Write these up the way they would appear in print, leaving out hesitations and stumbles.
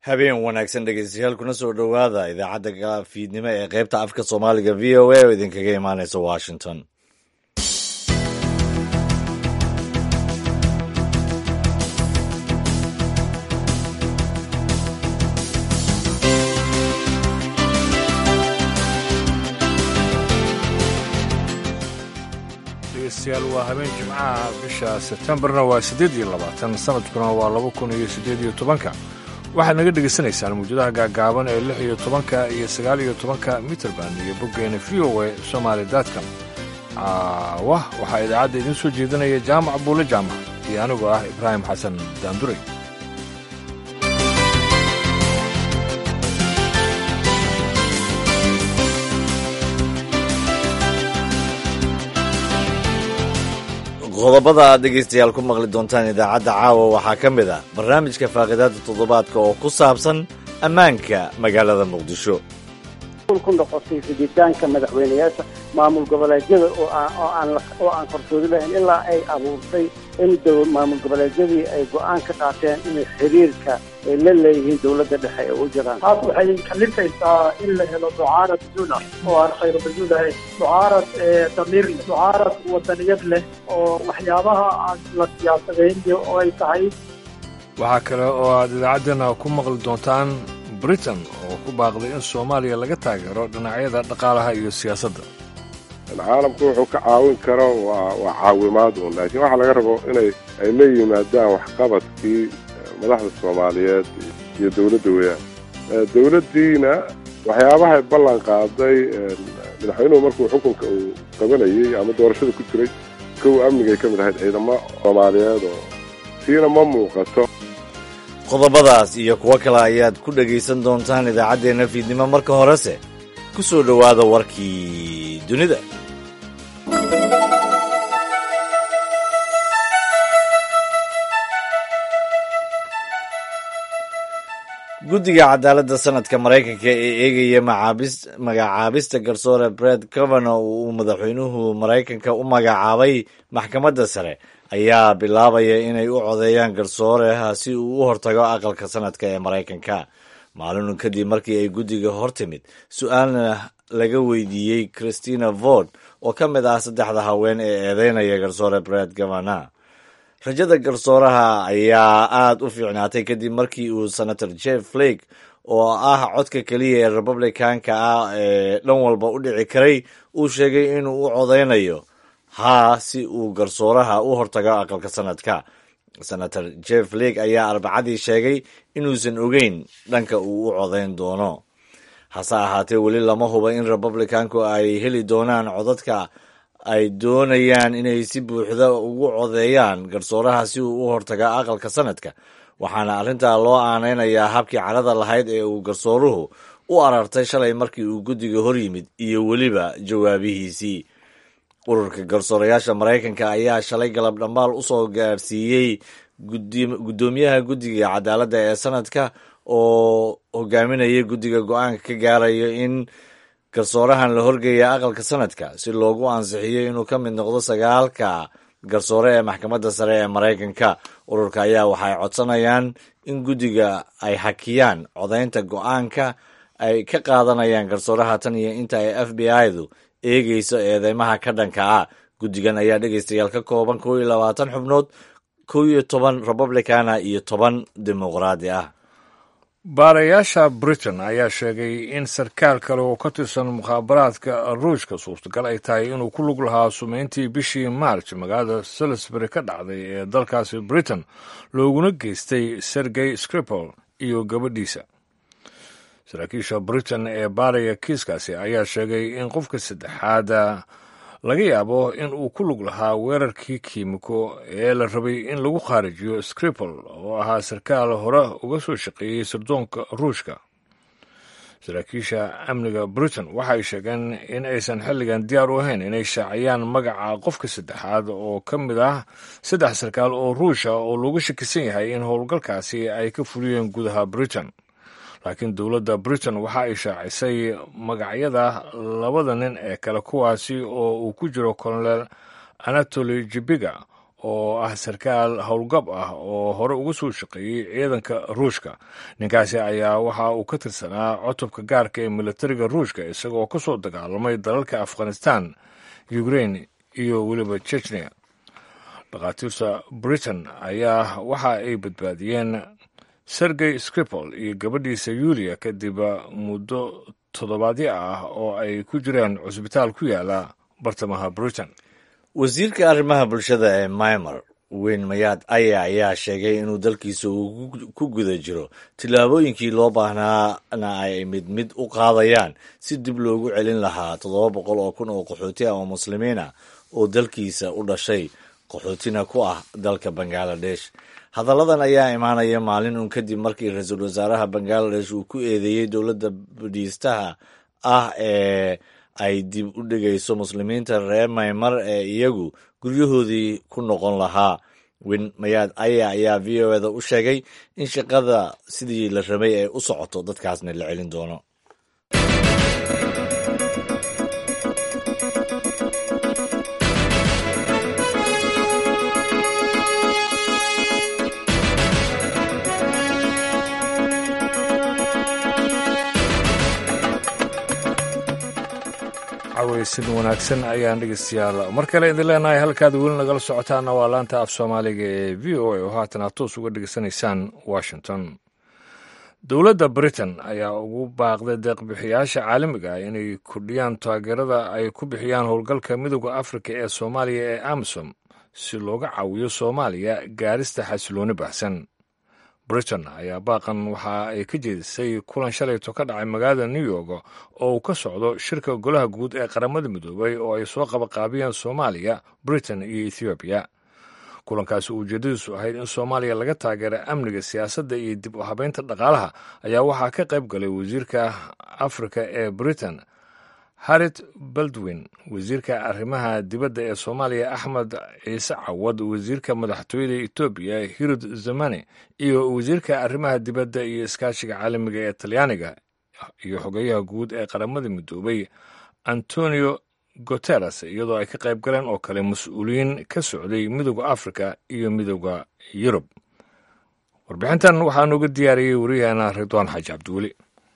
habeen wanaagsan dhegeystayaal kuna soo dhowaada idaacadda fiidnimo ee qaybta afka soomaaliga v o a oo idinkaga imaaneysa washington. dhegeystayaal waa habeen jimcaha bisha sebtembarna waa 8 sanadkuna waa 2018 waxaad naga dhegaysanaysaan mawjadaha gaagaaban ee 16 iyo 19 mitrband iyo boggeena v o a somaali.com. waxaa idaacadda idiin soo jeedinaya jaamac buule jaamac iyo anigoo ah ibraahim xasan daanduray. qodobada aad dhegaystayaal ku maqli doontaan idaacadda caawa waxaa ka mid ah barnaamijka faaqidaada toddobaadka oo ku saabsan ammaanka magaalada muqdisho. ku noqotay fiditaanka madaxweynayaasha maamul goboleedyada oo aan qarsoodi lahayn ilaa ay abuurtay in maamul goboleedyadii ay go'aan ka qaateen inay xiriirka ay la leeyihiin dowladda dhexe ee u jiraan. taas waxay kalifaysaa in la helo ducaarad baduul ah oo aan khayro baduul ahayn, ducaarad damiir leh, ducaarad wadaniyad leh oo waxyaabaha aan la siyaasadaynayo oo ay tahay. waxaa kale oo aad idaacaddana ku maqli doontaan britain oo ku baaqday in soomaaliya laga taageero dhinacyada dhaqaalaha iyo siyaasadda. caalamku wuxuu ka caawin karo waa caawimaad uun, laakiin waxaa laga rabo ay la yimaadaan waxqabadkii madaxda soomaaliyeed iyo dowladda weeyaan. dowladdiina waxyaabahay ballan qaaday madaxweynuhu markuu xukunka uu qabanayey ama doorashada ku jiray kow amnigay ka mid ahayd ciidamo soomaaliyeed oo siina ma muuqato. qodobadaas iyo kuwo kale ayaad ku dhegaysan doontaan idaacaddeenna fiidnimo. marka horese ku soo dhowaada warkii dunida. guddiga cadaaladda sanadka maraykanka ee eegaya magacaabista garsoore Brett Kavanaugh uu madaxweynuhu maraykanka u magacaabay maxkamadda sare ayaa bilaabaya inay u codeeyaan garsooreha si uu u hortago aqalka sanadka ee maraykanka maalin kadib markii ay guddiga hor timid su-aalna laga weydiiyey Christina Ford oo ka mid ah saddexda haween ee eedeynaya garsoore Brett Kavanaugh. rajada garsooraha ayaa aad u fiicnaatay kadib markii uu senator Jeff Flake oo ah codka keliya ee republicanka ah ee dhan walba u dhici karay uu sheegay inuu u codeynayo si uu garsooraha u hortago aqalka sanadka. senator Jeff Flake ayaa arbacadii sheegay inuusan ogeyn dhanka uu u codeyn doono. hase ahaatee weli lama huba in republicanku ay heli doonaan codadka ay doonayaan inay si buuxda ugu codeeyaan garsooraha si uu u hortaga aqalka sanadka, waxaana arrintaa loo aaneynayaa habkii carada lahayd ee uu garsooruhu u arartay shalay markii uu guddiga hor yimid iyo weliba jawaabihiisii. ururka garsoorayaasha maraykanka ayaa shalay galab dhammaal u soo gaarsiiyey guddoomiyaha guddiga cadaaladda ee sanadka oo hogaaminaya guddiga go-aanka ka gaarayo in garsoorahan la horgeeya aqalka sanadka si loogu ansixiyo inuu ka mid noqdo 9 garsoore ee maxkamadda sare ee maraykanka. ururka ayaa waxay codsanayaan in guddiga ay hakiyaan codaynta go-aanka ay ka qaadanayaan garsooraha tan iyo inta ay FBI-du eegeyso eedeymaha ka dhanka ah. guddigan ayaa dhegaystayaal ka kooban 21 xubnood, 11 republicana iyo 10 dimuqraadi ah. baarayaasha britain ayaa sheegay in sarkaal kale oo ka tirsan mukhaabaraadka ruushka suurtagal ay tahay inuu ku lug lahaa sumeyntii bishii maarj magaalada salisbury ka dhacday ee dalkaasi britain looguna geystay Sergey Skripal iyo gabadhiisa. saraakiisha britain ee baaraya kiiskaasi ayaa sheegay in qofka saddexaad laga yaabo in uu ku lug lahaa weerarkii kiimiko ee la rabay in lagu khaarijiyo Skripal oo ahaa sarkaal hore uga soo shaqeeyey sirdoonka ruushka. saraakiisha amniga britain waxay sheegeen in aysan xilligan diyaar u ahayn inay shaaciyaan magaca qofka saddexaad oo ka mid ah 3 sarkaal oo ruusha oo looga shakisan yahay in howlgalkaasi ay ka fuliyeen gudaha britain. laakiin dowladda britain waxa ay shaacisay magacyada 2 nin ee kale kuwaasi oo uu ku jiro colonel Anatoly Jibiga oo ah sarkaal howlgab ah oo hore uga soo shaqeeyey ciidanka ruushka. ninkaasi ayaa waxa uu ka tirsanaa cutubka gaarka ee militariga ruushka isagoo ka soo dagaalamay dalalka afghanistan, ukraine iyo weliba chechnya. dhakhaatiirta britain ayaa waxa ay badbaadiyeen sergey skripal iyo gabadhiisa yulia kadib muddo toddobaadyo ah oo ay ku jiraan cusbitaal ku yaala bartamaha britain. wasiirka arrimaha bulshada ee Myanmar Win Myat ayaa sheegay inuu dalkiisa uu ku guda jiro tillaabooyinkii loo baahnaana ay mid u qaadayaan si dib loogu celin lahaa 700,000 oo kun oo qaxooti ah oo muslimiin ah oo dalkiisa u dhashay qaxootina ku ah dalka Bangladesh. hadalladan ayaa imaanaya maalin un kadib markii ra-iisul wasaaraha Bangladesh uu ku eedeeyey dowladda budhiistaha ah ee ay dib u dhigayso muslimiinta reer Myanmar ee iyagu guryahoodii ku noqon lahaa. Win Myat ayaa VOA-da u sheegay in shaqada sidii la rabay ay u socoto dadkaasna la celin doono. cawaysin wanaagsan ayaan dhegeystayaal mar kale idin leenahay. halkaad weli nagala socotaana waa laanta af soomaaliga ee v o a oo haatan aad toos uga dhegeysanaysaan washington. dowladda britain ayaa ugu baaqday deeqbixiyaasha caalamiga ah inay kordhiyaan taageerada ay ku bixiyaan howlgalka midooda afrika ee soomaaliya ee amisom si looga caawiyo soomaaliya gaarista xasilooni baxsan. britain ayaa baaqan waxa ay ka jeedisay kulan shalayto ka dhacay magaalada new york oo uu ka socdo shirka golaha guud ee qaramada midoobay oo ay soo qabaqaabiyeen soomaaliya, britain iyo ethoobiya. kulankaasi ujeedadiisu ahayd in soomaaliya laga taageera amniga, siyaasadda iyo dib u habeynta dhaqaalaha ayaa waxaa ka qayb galay wasiirka afrika ee britain Harriet Baldwin, wasiirka arrimaha dibadda ee Soomaaliya Axmed Ciise Cawad, wasiirka madaxtooyada Etoobiya Hirud Zamani iyo wasiirka arrimaha dibadda iyo iskaashiga caalamiga ee Talyaaniga iyo xogeyaha guud ee qaramada midoobay Antonio Guterres, iyadoo ay ka qayb galeen oo kale mas-uuliyiin ka socday midooda Afrika iyo midooda Yurub. warbixintan waxaa nooga diyaariyey wariyaheena Ridwaan Xaaji Cabdiweli.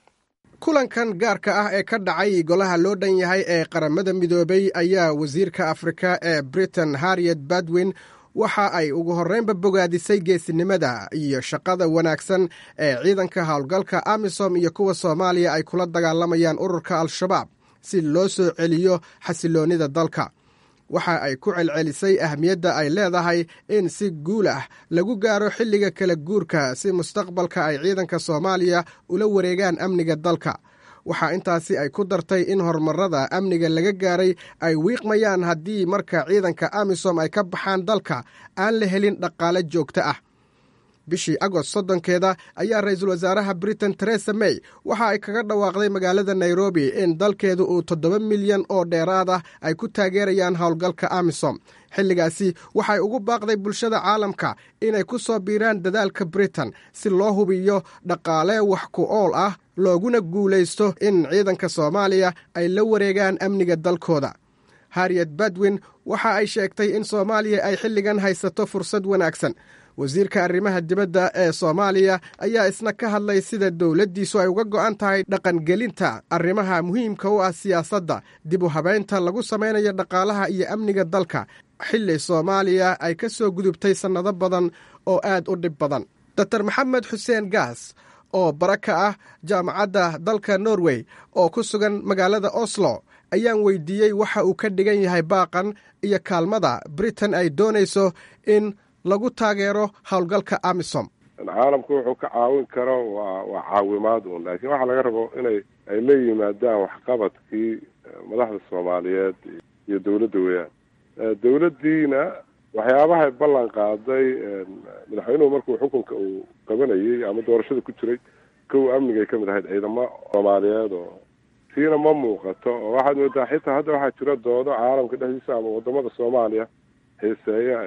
kulankan gaarka ah ee ka dhacay golaha loo dhan yahay ee qaramada midoobay ayaa wasiirka afrika ee britain Harriet Baldwin waxa ay ugu horreynba bogaadisay geesinimada iyo shaqada wanaagsan ee ciidanka howlgalka amisom iyo kuwa soomaaliya ay kula dagaalamayaan ururka al-shabaab si loo soo celiyo xasiloonnida dalka. waxa ay ku celcelisay ahmiyadda ay leedahay in si guul ah lagu gaaro xilliga kala guurka si mustaqbalka ay ciidanka soomaaliya ula wareegaan amniga dalka. waxaa intaasi ay ku dartay in horumarada amniga laga gaaray ay wiiqmayaan haddii marka ciidanka amisom ay ka baxaan dalka aan la helin dhaqaale joogto ah. bishii agost 30 ayaa ra-iisul wasaaraha britain Theresa May waxa ay kaga dhawaaqday magaalada Nairobi in dalkeedu uu 7 milyan oo dheeraad ah ay ku taageerayaan howlgalka amisom. xilligaasi waxay ugu baaqday bulshada caalamka inay ku soo biiraan dadaalka britain si loo hubiyo dhaqaale wax ku ool ah looguna guulaysto in ciidanka soomaaliya ay la wareegaan amniga dalkooda. Harriet Baldwin waxa ay sheegtay in soomaaliya ay xilligan haysato fursad wanaagsan. wasiirka arrimaha dibadda ee soomaaliya ayaa isna ka hadlay sida dowladdiisu ay uga go'an tahay dhaqangelinta arrimaha muhiimka u ah siyaasadda dib u habeynta lagu samaynayo dhaqaalaha iyo amniga dalka xilli soomaaliya ay ka soo gudubtay sannado badan oo aad u dhib badan. dr maxamed xuseen gaas oo bara ka ah jaamacadda dalka Norway oo ku sugan magaalada Oslo ayaan weydiiyey waxa uu ka dhigan yahay baaqan iyo kaalmada britain ay doonayso in lagu taageero howlgalka amisom. caalamku wuxuu ka caawin karo waa caawimaad uun, laakiin waxaa laga rabo ay la yimaadaan waxqabadkii madaxda soomaaliyeed iyo dowladda weeyaan. dowladdiina waxyaabahay ballan qaaday madaxweynuhu markuu xukunka uu qabanayey ama doorashada ku jiray kow amnigay ka mid ahayd ciidamo soomaaliyeed oo tiina ma muuqato oo waxaad moodaa xitaa hadda waxaa jira doodo caalamka dhexdiisa ama wadamada soomaaliya xiiseeya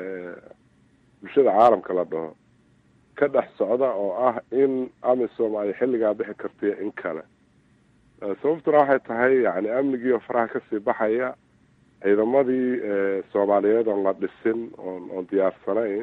bulshada caalamka la dhaho ka dhex socda oo ah in amisom ay xilligaa bixi kartay in kale. sababtuna waxay tahay yani amnigiioo faraha kasii baxaya ciidamadii soomaaliyeed oon la dhisin oon diyaarsanayn.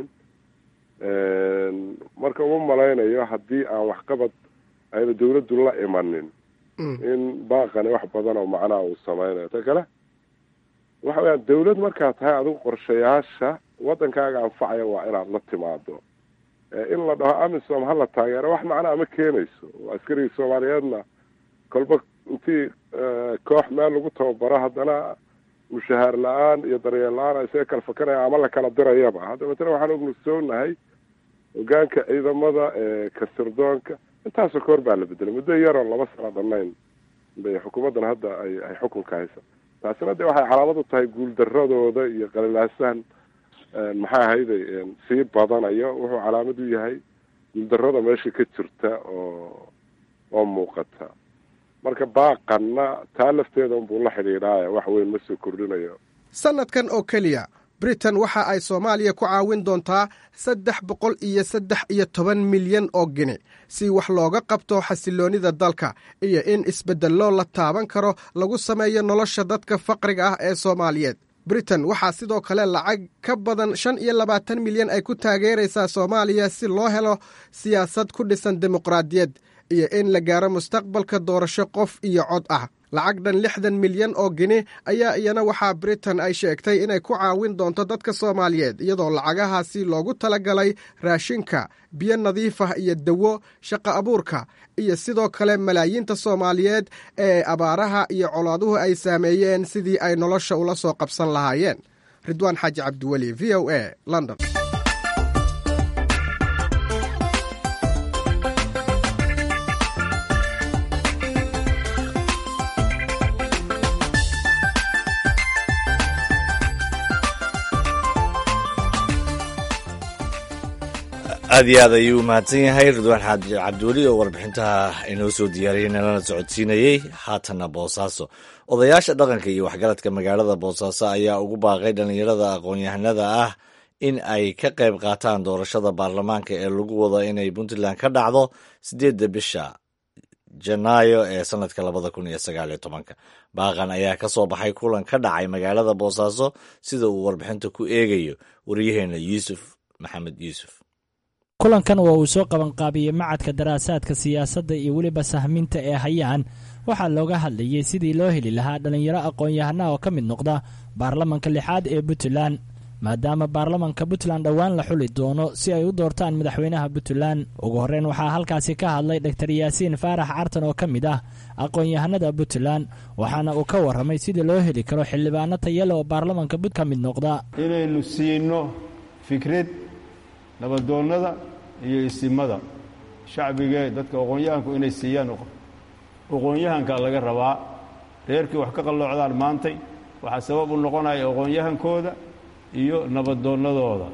Marka uma malaynayo haddii aan waxqabad ayna dawladdu la imanin in baaqani wax badan oo macnaha uu sameynayo. ta kale waxa weyaan dawlad markaa tahay adigu qorshayaasha waddankaaga anfacaya waa inaad la timaado. in la dhaho amisom hala taageero wax macnaha ma keenayso. askarigii soomaaliyeedna kolba intii koox meel lagu tababaro haddana mushahaar la-aan iyo daryeel la-aan isaga kala fakanaya ama la kala dirayaba. hadda matala waxaan ognugsoonahay hogaanka ciidamada kasirdoonka intaasoo koor baa la bedelay muddo yaroo 2 sano dhanayn bay xukuumaddan hadda ay xukunka haysa. taasina de waxay calaamad u tahay guuldaradooda iyo qalilaasan maxaa ahayday sii badanayo. wuxuu calaamad u yahay guuldarada meesha ka jirta oo muuqata. marka baaqanna taa lafteeda unbuu la xidhiidhaaya wax weyn ma soo kordhinayo. sanadkan oo keliya britain waxa ay soomaaliya ku caawin doontaa 313 milyan oo gini si wax looga qabto xasiloonida dalka iyo in isbeddello la taaban karo lagu sameeyo nolosha dadka faqriga ah ee soomaaliyeed. britain waxaa sidoo kale lacag ka badan 25 milyan ay ku taageeraysaa soomaaliya si loo helo siyaasad ku dhisan dimuqraadiyad iyo in la gaaro mustaqbalka doorasho qof iyo cod ah. lacag dhan 60 milyan oo gini ayaa iyana waxaa britain ay sheegtay inay ku caawin doonto dadka soomaaliyeed iyadoo lacagahaasi loogu talagalay raashinka, biyo nadiif ah iyo dawo, shaqo abuurka iyo sidoo kale malaayiinta soomaaliyeed ee abaaraha iyo colaaduhu ay saameeyeen sidii ay nolosha ula soo qabsan lahaayeen. ridwaan xaaji cabdiweli, v o a, London. aad iyo aad ayuu mahadsan yahay ridwaan xaaji cabdiweli oo warbixintaha inoo soo diyaariyey nalana socodsiinayey. haatanna boosaaso, odayaasha dhaqanka iyo waxgaradka magaalada boosaaso ayaa ugu baaqay dhallinyarada aqoon-yahanada ah in ay ka qayb qaataan doorashada baarlamaanka ee lagu wado inay puntland ka dhacdo 8 bisha janaayo ee sanadka 2019. baaqan ayaa ka soo baxay kulan ka dhacay magaalada boosaaso sida uu warbixinta ku eegayo waryaheena yuusuf maxamed yuusuf. kulankan waa uu soo qabanqaabiyey macadka daraasaadka siyaasadda iyo weliba sahminta ee hayaan. waxaa looga hadlayey sidii loo heli lahaa dhallinyaro aqoon-yahana oo ka mid noqda baarlamanka 6aad ee puntland maadaama baarlamanka puntland dhowaan la xuli doono si ay u doortaan madaxweynaha puntland. ugu horreyn waxaa halkaasi ka hadlay dr yaasiin faarax cartan oo ka mid ah aqoon-yahanada puntland waxaana uu ka warramay sidii loo heli karo xildhibaano tayale oo baarlamanka ka mid noqda. inaynu siino fikrad nabadoonnada iyo isimada shacbiga dadka aqoon-yahanku inay siiyaan aqoon-yahanka laga rabaa. reerkii wax ka qalloocdaan maantay waxaa sabab u noqonaya aqoon-yahankooda iyo nabadoonnadooda.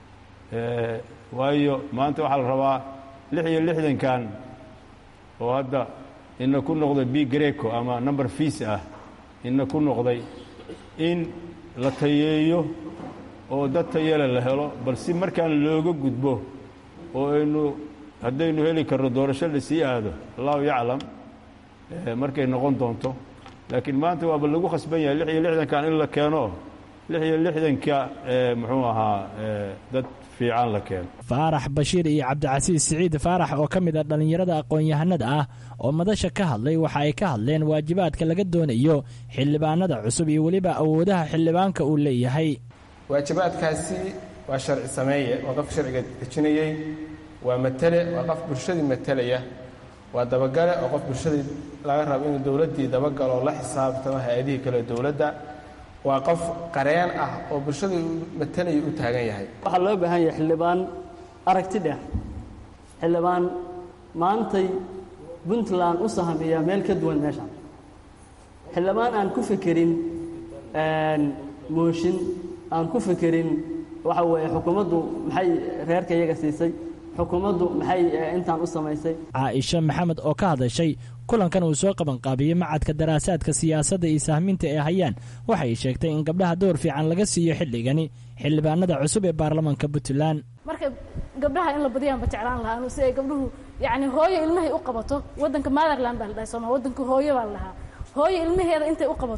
waayo maanta waxaa la rabaa 66kan oo hadda ina ku noqday b greco ama number fees ah ina ku noqday in la tayeeyo oo dad tayale la helo bal si markaan looga gudbo oo aynu haddaynu heli karno doorasho la sii aado allahu yaclam markay noqon doonto. laakiin maanta waaba lagu khasban yahay 66kan in la keeno 66ka muxuu ahaa dad fiican la keeno. faarax bashiir iyo cabdicasiis siciid faarax oo ka mid ah dhallinyarada aqoon-yahanada ah oo madasha ka hadlay waxa ay ka hadleen waajibaadka laga doonayo xildhibaanada cusub iyo weliba awoodaha xildhibaanka uu leeyahay. waajibaadkaasi waa sharci sameeye, waa qof sharciga dejinayey, waa matale, waa qof bulshadii matalaya, waa dabagale oo qof bulshadii laga rabo inuu dowladdii dabagalo oo la xisaabtamo hay-adihii kale dowladda, waa qof qareen ah oo bulshadii matalaya u taagan yahay. waxaa loo baahan yahay xildhibaan aragti dheer, xildhibaan maantay puntland u sahamiya meel ka duwan meeshaan, xildhibaan aan ku fekerin mooshin, aan ku fekerin waxa weeye xukuumaddu maxay reerka iyaga siisay, xukuumaddu maxay intaan u samaysay. caaisha maxamed oo ka hadashay kulankan uu soo qabanqaabiyey macadka daraasaadka siyaasadda iyo sahminta ee hayaan waxay sheegtay in gabdhaha door fiican laga siiyo xilligani xildhibaanada cusub ee baarlamanka puntland. marka gabdhaha in la badiyaan ba jeclaan lahaa inuu si ay gabdhuhu yacni hooyo ilmahay u qabato waddanka motherland baa la dhahay Soomaaliya waddanka hooyo baa la dhahaa hooyo ilmaheeda intay u qabato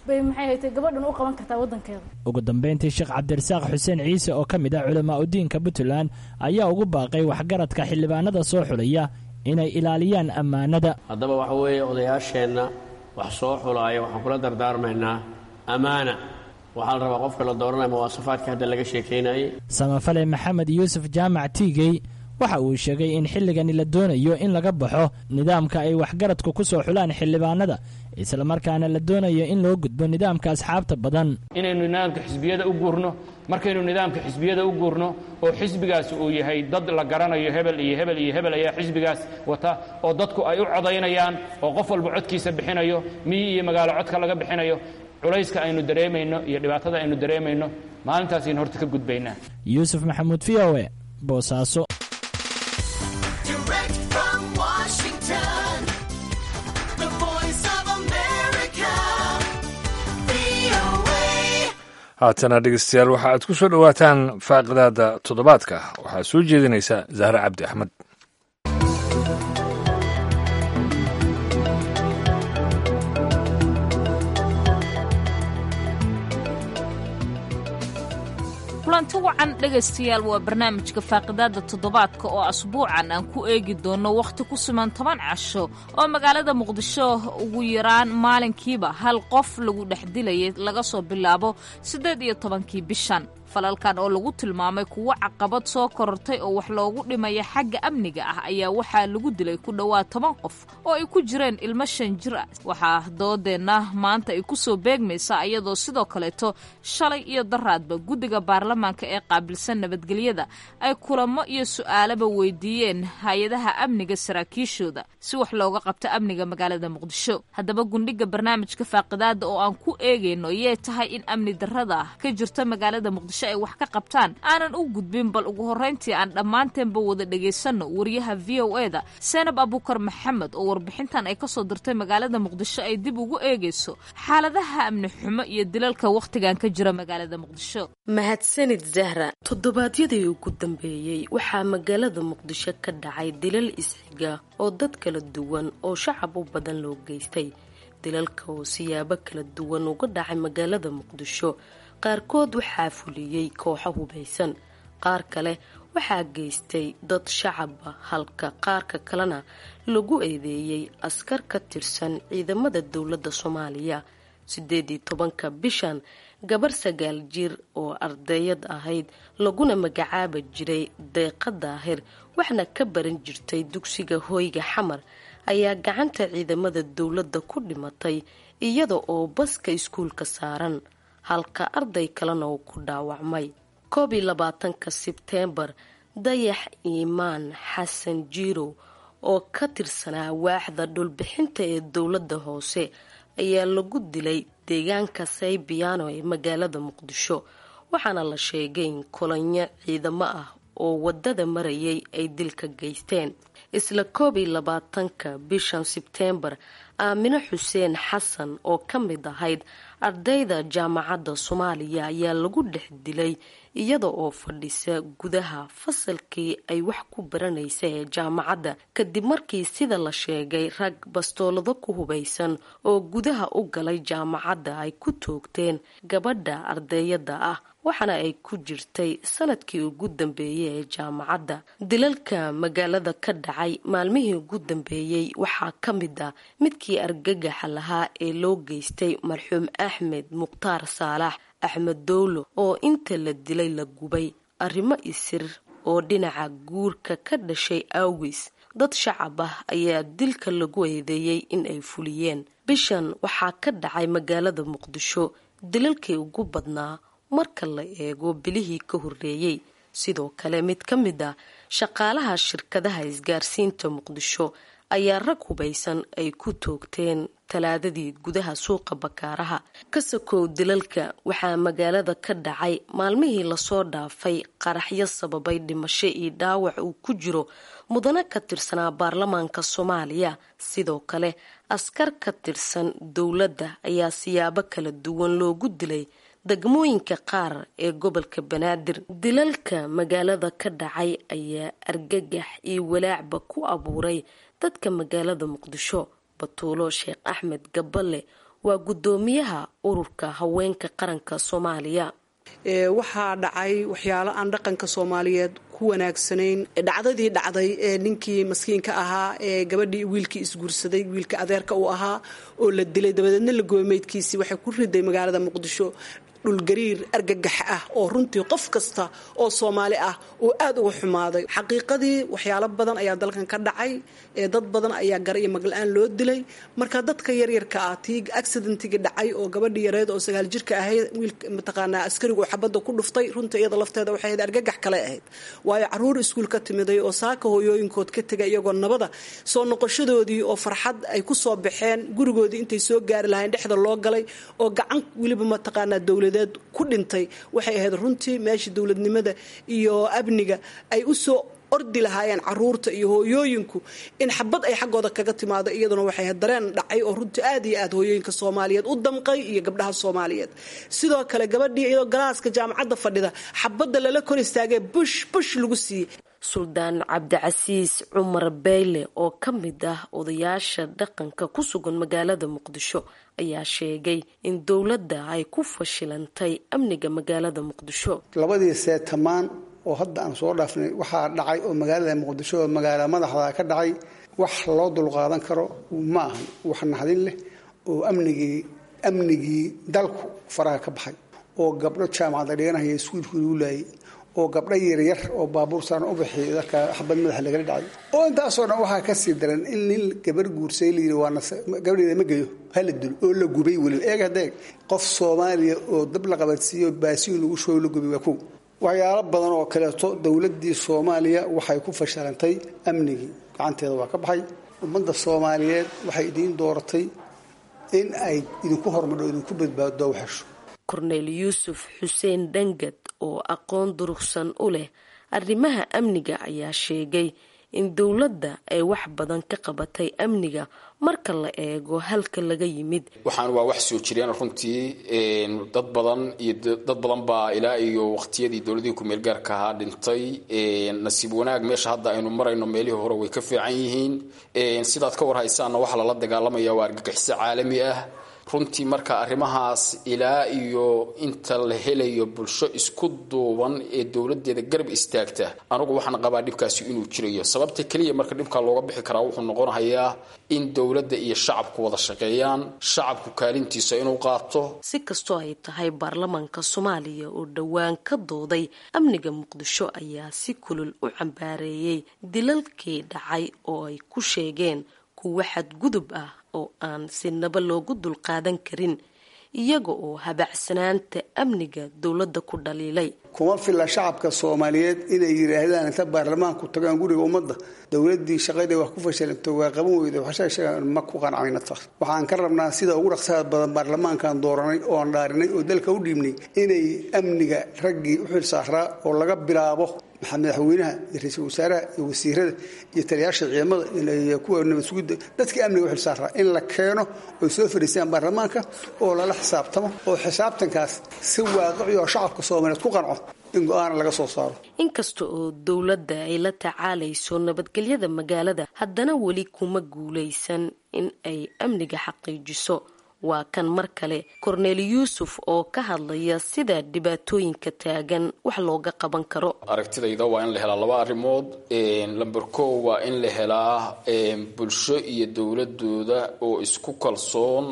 bay maxay haytay gabadhan u qaban kartaa waddankeeda. ugu dambeyntii sheekh cabdirasaaq xuseen ciise oo ka mid ah culamaa udiinka puntland ayaa ugu baaqay waxgaradka xildhibaanada soo xulaya inay ilaaliyaan ammaanada. haddaba waxa weeye odayaasheenna wax soo xulaaya waxaan kula dardaarmaynaa ammaana. waxaa la rabaa qofka la dooranaya muwaasafaadka hadda laga sheekaynayay. samafale maxamed yuusuf jaamac tiigey waxa uu sheegay in xilligani la doonayo in laga baxo nidaamka ay waxgaradku ku soo xulaan xildhibaanada isla markaana la doonayo in loo gudbo nidaamka asxaabta badan. inaynu nidaamka xisbiyada u guurno markaynu nidaamka xisbiyada u guurno oo xisbigaas uu yahay dad la garanayo hebel iyo hebel iyo hebel ayaa xisbigaas wata oo dadku ay u codaynayaan oo qof walba codkiisa bixinayo miyi iyo magaalo codka laga bixinayo culayska aynu dareemayno iyo dhibaatada aynu dareemayno maalintaasaynu horta ka gudbaynaa. yuusuf maxamuud VOA Boosaaso. haatana dhegeystayaal waxa aad ku soo dhowaataan faaqidaada toddobaadka waxaa soo jeedinaysa zahra cabdi axmed. kulanti wacan dhegaystayaal waa barnaamijka faaqidaada toddobaadka oo asbuucan aan ku eegi doono wakhti ku siman 10 casho oo magaalada muqdisho ugu yaraan maalinkiiba hal qof lagu dhex dilayay laga soo bilaabo 18kii bishan. falalkan oo lagu tilmaamay kuwo caqabad soo korortay oo wax loogu dhimaya xagga amniga ah ayaa waxaa lagu dilay ku dhowaad 10 qof oo ay ku jireen ilmo 5 jir ah. waxaa doodeenna maanta ay ku soo beegmaysaa iyadoo sidoo kaleeto shalay iyo daraadba guddiga baarlamaanka ee qaabilsan nabadgelyada ay kulamo iyo su'aalaba weydiiyeen hay-adaha amniga saraakiishooda si wax looga qabto amniga magaalada muqdisho. haddaba gundhiga barnaamijka faaqidaada oo aan ku eegayno yee tahay in amni darrada ka jirta magaalada muqdisho ay wax ka qabtaan aanan u gudbin bal ugu horreyntii aan dhammaanteenba wada dhegaysanno wariyaha VOA-da Seenab Abuukar Maxamed oo warbixintan ay ka soo dirtay magaalada muqdisho ay dib ugu eegayso xaaladaha amni xumo iyo dilalka wakhtigan ka jira magaalada muqdisho. mahadsanid Zahra. toddobaadyadii ugu dambeeyey waxaa magaalada muqdisho ka dhacay dilal isxiga oo dad kala duwan oo shacab u badan loo geystay. dilalka oo siyaabo kala duwan uga dhacay magaalada muqdisho qaarkood waxaa fuliyey kooxo hubaysan, qaar kale waxaa geystay dad shacaba halka qaarka kalena lagu eedeeyey askar ka tirsan ciidamada dowladda Soomaaliya. 18 bishan gabar 9 jir oo ardayad ahayd laguna magacaaba jiray Deeqa Daahir waxna ka baran jirtay dugsiga Hooyga Xamar ayaa gacanta ciidamada dowladda ku dhimatay iyada oo baska iskuulka saaran halka arday kalena uu ku dhaawacmay. 22 Sebteembar Dayax Iimaan Xasan Jiiro oo ka tirsanaa waaxda dhulbixinta ee dowladda hoose ayaa lagu dilay deegaanka Saybiyaano ee magaalada Muqdisho waxaana la sheegay in kolonyo ciidamo ah oo wadada marayay ay dilka geysteen. isla 22 bishan Sebteembar Aamino Xuseen Xasan oo ka mid ahayd ardayda jaamacadda Soomaaliya ayaa lagu dhex dilay iyada oo fadhisa gudaha fasalkii ay wax ku baranaysay ee jaamacadda kadib markii sida la sheegay rag bastoolado ku hubaysan oo gudaha u galay jaamacadda ay ku toogteen gabadha ardayada ah waxaana ay ku jirtay sanadkii ugu dambeeyay ee jaamacadda. dilalka magaalada ka dhacay maalmihii ugu dambeeyay waxaa ka mid ah midkii argagaxa lahaa ee loo geystay marxuum Axmed Mukhtaar Saalax Axmed Dowlo oo inta la dilay la gubay arrimo isir oo dhinaca guurka ka dhashay awgis. dad shacab ah ayaa dilka lagu eedeeyay in ay fuliyeen. bishan waxaa ka dhacay magaalada Muqdisho dilalkii ugu badnaa marka la eego bilihii ka horeeyay. sidoo kale mid ka mid ah shaqaalaha shirkadaha isgaarsiinta Muqdisho ayaa rag hubaysan ay ku toogteen talaadadii gudaha suuqa Bakaaraha. ka sokow dilalka waxaa magaalada ka dhacay maalmihii lasoo dhaafay qaraxyo sababay dhimasho iyo dhaawac uu ku jiro mudane ka tirsanaa baarlamaanka Soomaaliya. sidoo kale askar ka tirsan dowladda ayaa siyaabo kala duwan loogu dilay degmooyinka qaar ee gobolka Banaadir. dilalka magaalada ka dhacay ayaa argagax iyo walaacba ku abuuray dadka magaalada Muqdisho. Batuulo Sheekh Axmed Gaballe waa guddoomiyaha ururka haweenka qaranka Soomaaliya. waxaa dhacay waxyaalo aan dhaqanka Soomaaliyeed ku wanaagsanayn. dhacdadii dhacday ee ninkii maskiinka ahaa ee gabadhii wiilkii isguursaday, wiilka adeerka uu ahaa oo la dilay, dabadeedna la gooyay meydkiisii, waxay ku riday magaalada Muqdisho dhulgariir argagax ah oo runtii qof kasta oo Soomaali ah oo aad uga xumaaday. xaqiiqadii waxyaalo badan ayaa dalkan ka dhacay, dad badan ayaa gar iyo maglaan loo dilay. marka dadka yaryarka ah tii accidentiga dhacay oo gabadhii yareed oo 9 jirka ahayd, wiilka mataqaanaa askarigu xabadda ku dhuftay, runtii iyada lafteeda waxay ahayd argagax kale ahayd. waayo caruur iskuul ka timiday oo saaka hooyooyinkood ka tagay iyagoo nabada, soo noqoshadoodii oo farxad ay ku soo baxeen, gurigoodii intay soo gaari lahayn dhexda loo galay oo gacan waliba mataqaanaa dawladda ku dhintay. waxay ahayd runtii meeshii dawladnimada iyo amniga ay u soo ordi lahaayeen caruurta iyo hooyooyinku in xabad ay xaggooda kaga timaado. iyaduna waxay ahayd dareen dhacay oo runtii aad iyo aad hooyooyinka Soomaaliyeed u damqay iyo gabdhaha Soomaaliyeed. sidoo kale gabadhii iyadoo galaaska jaamacadda fadhida xabadda lala kor istaagay bush lagu siiyey. Suldaan Cabdicasiis Cumar Beyle oo ka mid ah odayaasha dhaqanka ku sugan magaalada Muqdisho ayaa sheegay in dowladda ay ku fashilantay amniga magaalada Muqdisho. labadii seetamaan oo hadda aan soo dhaafnay waxaa dhacay oo magaalada Muqdisho oo magaala madaxda ka dhacay wax loo dulqaadan karo ma ahan, wax naxdin leh oo amnigii dalku faraha ka baxay, oo gabdho jaamacad dhiganaya iskuulku lagu laayay, oo gabdho yaryar oo baabuur saaran u bixiyay dadka xabad madaxa laga dhacay. oo intaasoo dhan waxaa ka sii daran in nin gabar guursay la yiri waana gabadheeda ma geeyo hal dul oo la gubay wali eegadeeg qof Soomaaliya oo dab la qabadsiiyo baasiin lagu shooyo la gubay waa ku waxyaalo badan oo kale to dawladii Soomaaliya waxay ku fashilantay amnigi gacanteeda waa ka baxay. ummadda Soomaaliyeed waxay idin dooratay in ay idinku horumar idinku badbaado waxsho. Cornel Yuusuf Xuseen Dangad oo aqoon durugsan u leh arrimaha amniga ayaa sheegay in dawladda ay wax badan ka qabatay amniga marka la eego halka laga yimid. waxaan waa wax soo jireen runtii dad badan baa ilaa iyo waqtiyadii dawladii ku meel gaarka ahaa dhintay. nasiib wanaag meesha hadda aynu marayno meelihii hore way ka fiican yihiin. sidaad ka warhaysaana waxa lala dagaalamaya waa argagixis caalami ah. runtii marka arrimahaas ilaa iyo inta la helayo bulsho isku duuban ee dawladeeda garab istaagta, anigu waxaan qabaa dhibkaasi inuu jirayo. sababta kaliya marka dhibka looga bixi karaa wuxuu noqonayaa in dawladda iyo shacabku wada shaqeeyaan, shacabku kaalintiisa inuu qaato. si kastoo ay tahay baarlamaanka Soomaaliya oo dhawaan ka dooday amniga Muqdisho ayaa si kulul u cambaareeyay dilalkii dhacay oo ay ku sheegeen kuwa xadgudub ah oo aan si naba loogu dulqaadan karin, iyaga oo habacsanaanta amniga dawladda ku dhaliilay. kuma filla shacabka Soomaaliyeed inay yiraahdaan inta baarlamaanku tagaan guriga ummadda dawladii shaqadeeda wax ku fashilantay waa qaban weyday waxay sheegaan ma ku qancayna taas. waxaan ka rabnaa sida ugu dhaqsaha badan baarlamaankan dooranay oo aan dhaarinay oo dalka u dhiibnay inay amniga raggii u xilsaaraa oo laga bilaabo madaxweynaha iyo ra'iisul wasaaraha iyo wasiirada iyo taliyaasha ciidamada iyo kuwa nabad sugidda dadka amniga u xilsaaraa in la keeno oo soo fariistaan baarlamaanka oo lala xisaabtamo oo xisaabtankaas si waaqici oo shacabka Soomaaliyeed ku qanco in go'aan laga soo saaro. inkasta oo dawladda ay la tacaalayso nabadgelyada magaalada, haddana weli kuma guuleysan in ay amniga xaqiijiso. waa kan mar kale Cornel Yuusuf oo ka hadlaya sida dhibaatooyinka taagan wax looga qaban karo. aragtidayda waa in la helaa laba arrimood. lambar 1 waa in la helaa bulsho iyo dawladooda oo isku kalsoon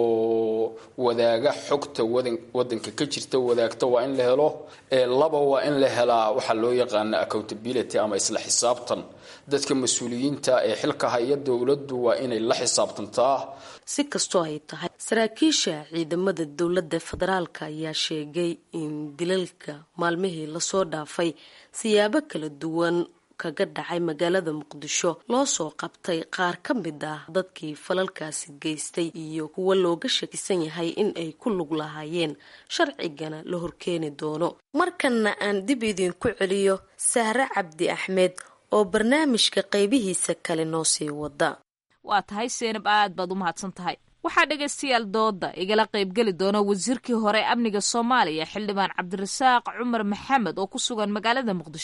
oo wadaaga xogta wadanka ka jirta wadaagta waa in la helo. laba waa in la helaa waxa loo yaqaan accountability ama isla xisaabtan. dadka mas'uuliyiinta ee xilka haya dawladdu waa inay la xisaabtantaa. si kastoo ay tahay saraakiisha ciidamada dawladda federaalka ayaa sheegay in dilalka maalmihii lasoo dhaafay siyaabo kala duwan kaga dhacay magaalada Muqdisho loo soo qabtay qaar ka mid ah dadkii falalkaasi geystay iyo kuwa looga shakisan yahay in ay ku lug lahaayeen, sharcigana la horkeeni doono. markana aan dib idinku celiyo Sahra Cabdi Axmed oo barnaamijka qaybihiisa kale noo sii wada. waa tahay Seenab, aad baad u mahadsan tahay. waxaa dhegaystayaal dooda igala qaybgeli doona wasiirkii hore amniga Soomaaliya xildhibaan Cabdirasaaq Cumar Maxamed oo ku sugan magaalada Muqdisho.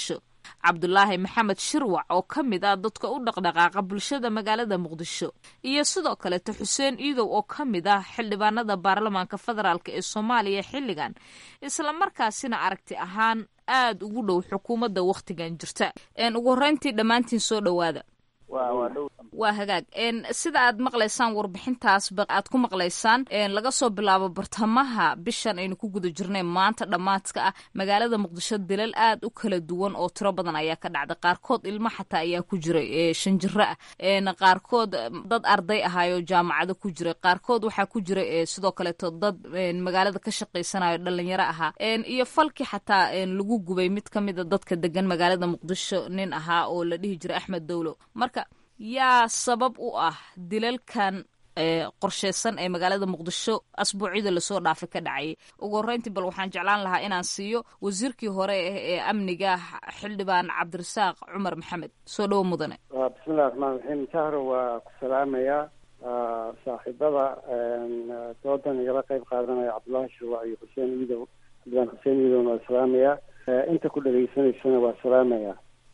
cabdulaahi maxamed shirwac oo ka mid ah dadka u dhaqdhaqaaqa bulshada magaalada muqdisho iyo sidoo kaleeto xuseen iidow oo ka mid ah xildhibaanada baarlamaanka federaalk ee soomaaliya xilligan islamarkaasina aragti ahaan aada ugu dhow xukuumadda wakhtigan jirta ugu horreyntii dhammaantiin soo dhowaada waa hagaag sida aad maqlaysaan warbixintaasba aad ku maqlaysaan laga soo bilaabo bartamaha bishan aynu ku guda jirnay maanta dhammaadka ah magaalada muqdisho dilal aad u kala duwan oo tiro badan ayaa ka dhacday qaarkood ilmo xataa ayaa ku jiray 5 jiro ah qaarkood dad arday ahaayoo jaamacado ku jiray qaarkood waxaa ku jiray sidoo kaleeto dad magaalada ka shaqaysanayo dhalinyaro ahaa iyo falki xataa lagu gubay mid ka mida dadka degan magaalada muqdisho nin ahaa oo la dhihi jiray axmed dowlo marka yaa sabab u ah dilalkan qorsheysan ee magaalada muqdisho asbuucyada lasoo dhaafay ka dhacayay ugu horreyntii bal waxaan jeclaan lahaa inaan siiyo wasiirkii hore ee amniga xildhibaan cabdirasaaq cumar maxamed soo dhowo mudane bismillahi raxmaan raxiim sahro waa ku salaamayaa saaxiibada doodan igala qayb qaadanaya cabdullaahi shirwac iyo xuseen iidow xildhibaan xuseen iidowna waa salaamayaa inta ku dhegaysanaysana waa salaamayaa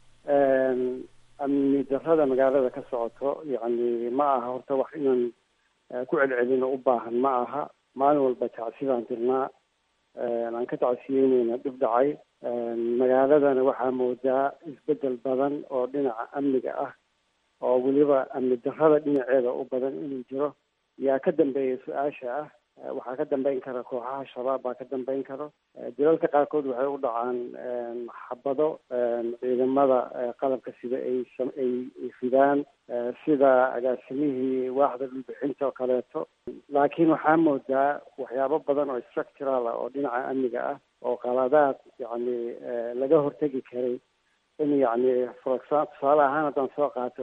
amni darrada magaalada ka socoto yacni ma aha horta wax inaan ku celcelino u baahan ma aha maalin walba tacsidaan jirnaa aan ka tacsiyeyneyna dhib dhacay magaaladana waxaa moodaa isbedel badan oo dhinaca amniga ah oo weliba amni darrada dhinaceeda u badan inuu jiro yaa ka dambeeya su-aasha ah waxaa ka dambeyn kara kooxaha shabaab baa ka dambeyn karo dilalka qaarkood waxay u dhacaan xabado ciidamada qalabka sida ay fidaan sida agaasimihii waaxda dhulbixinta oo kaleeto laakiin waxaa moodaa waxyaabo badan oo structural ah oo dhinaca amniga ah oo qaladaad yacni laga hortegi karay in yacni tusaale ahaan haddaan soo qaato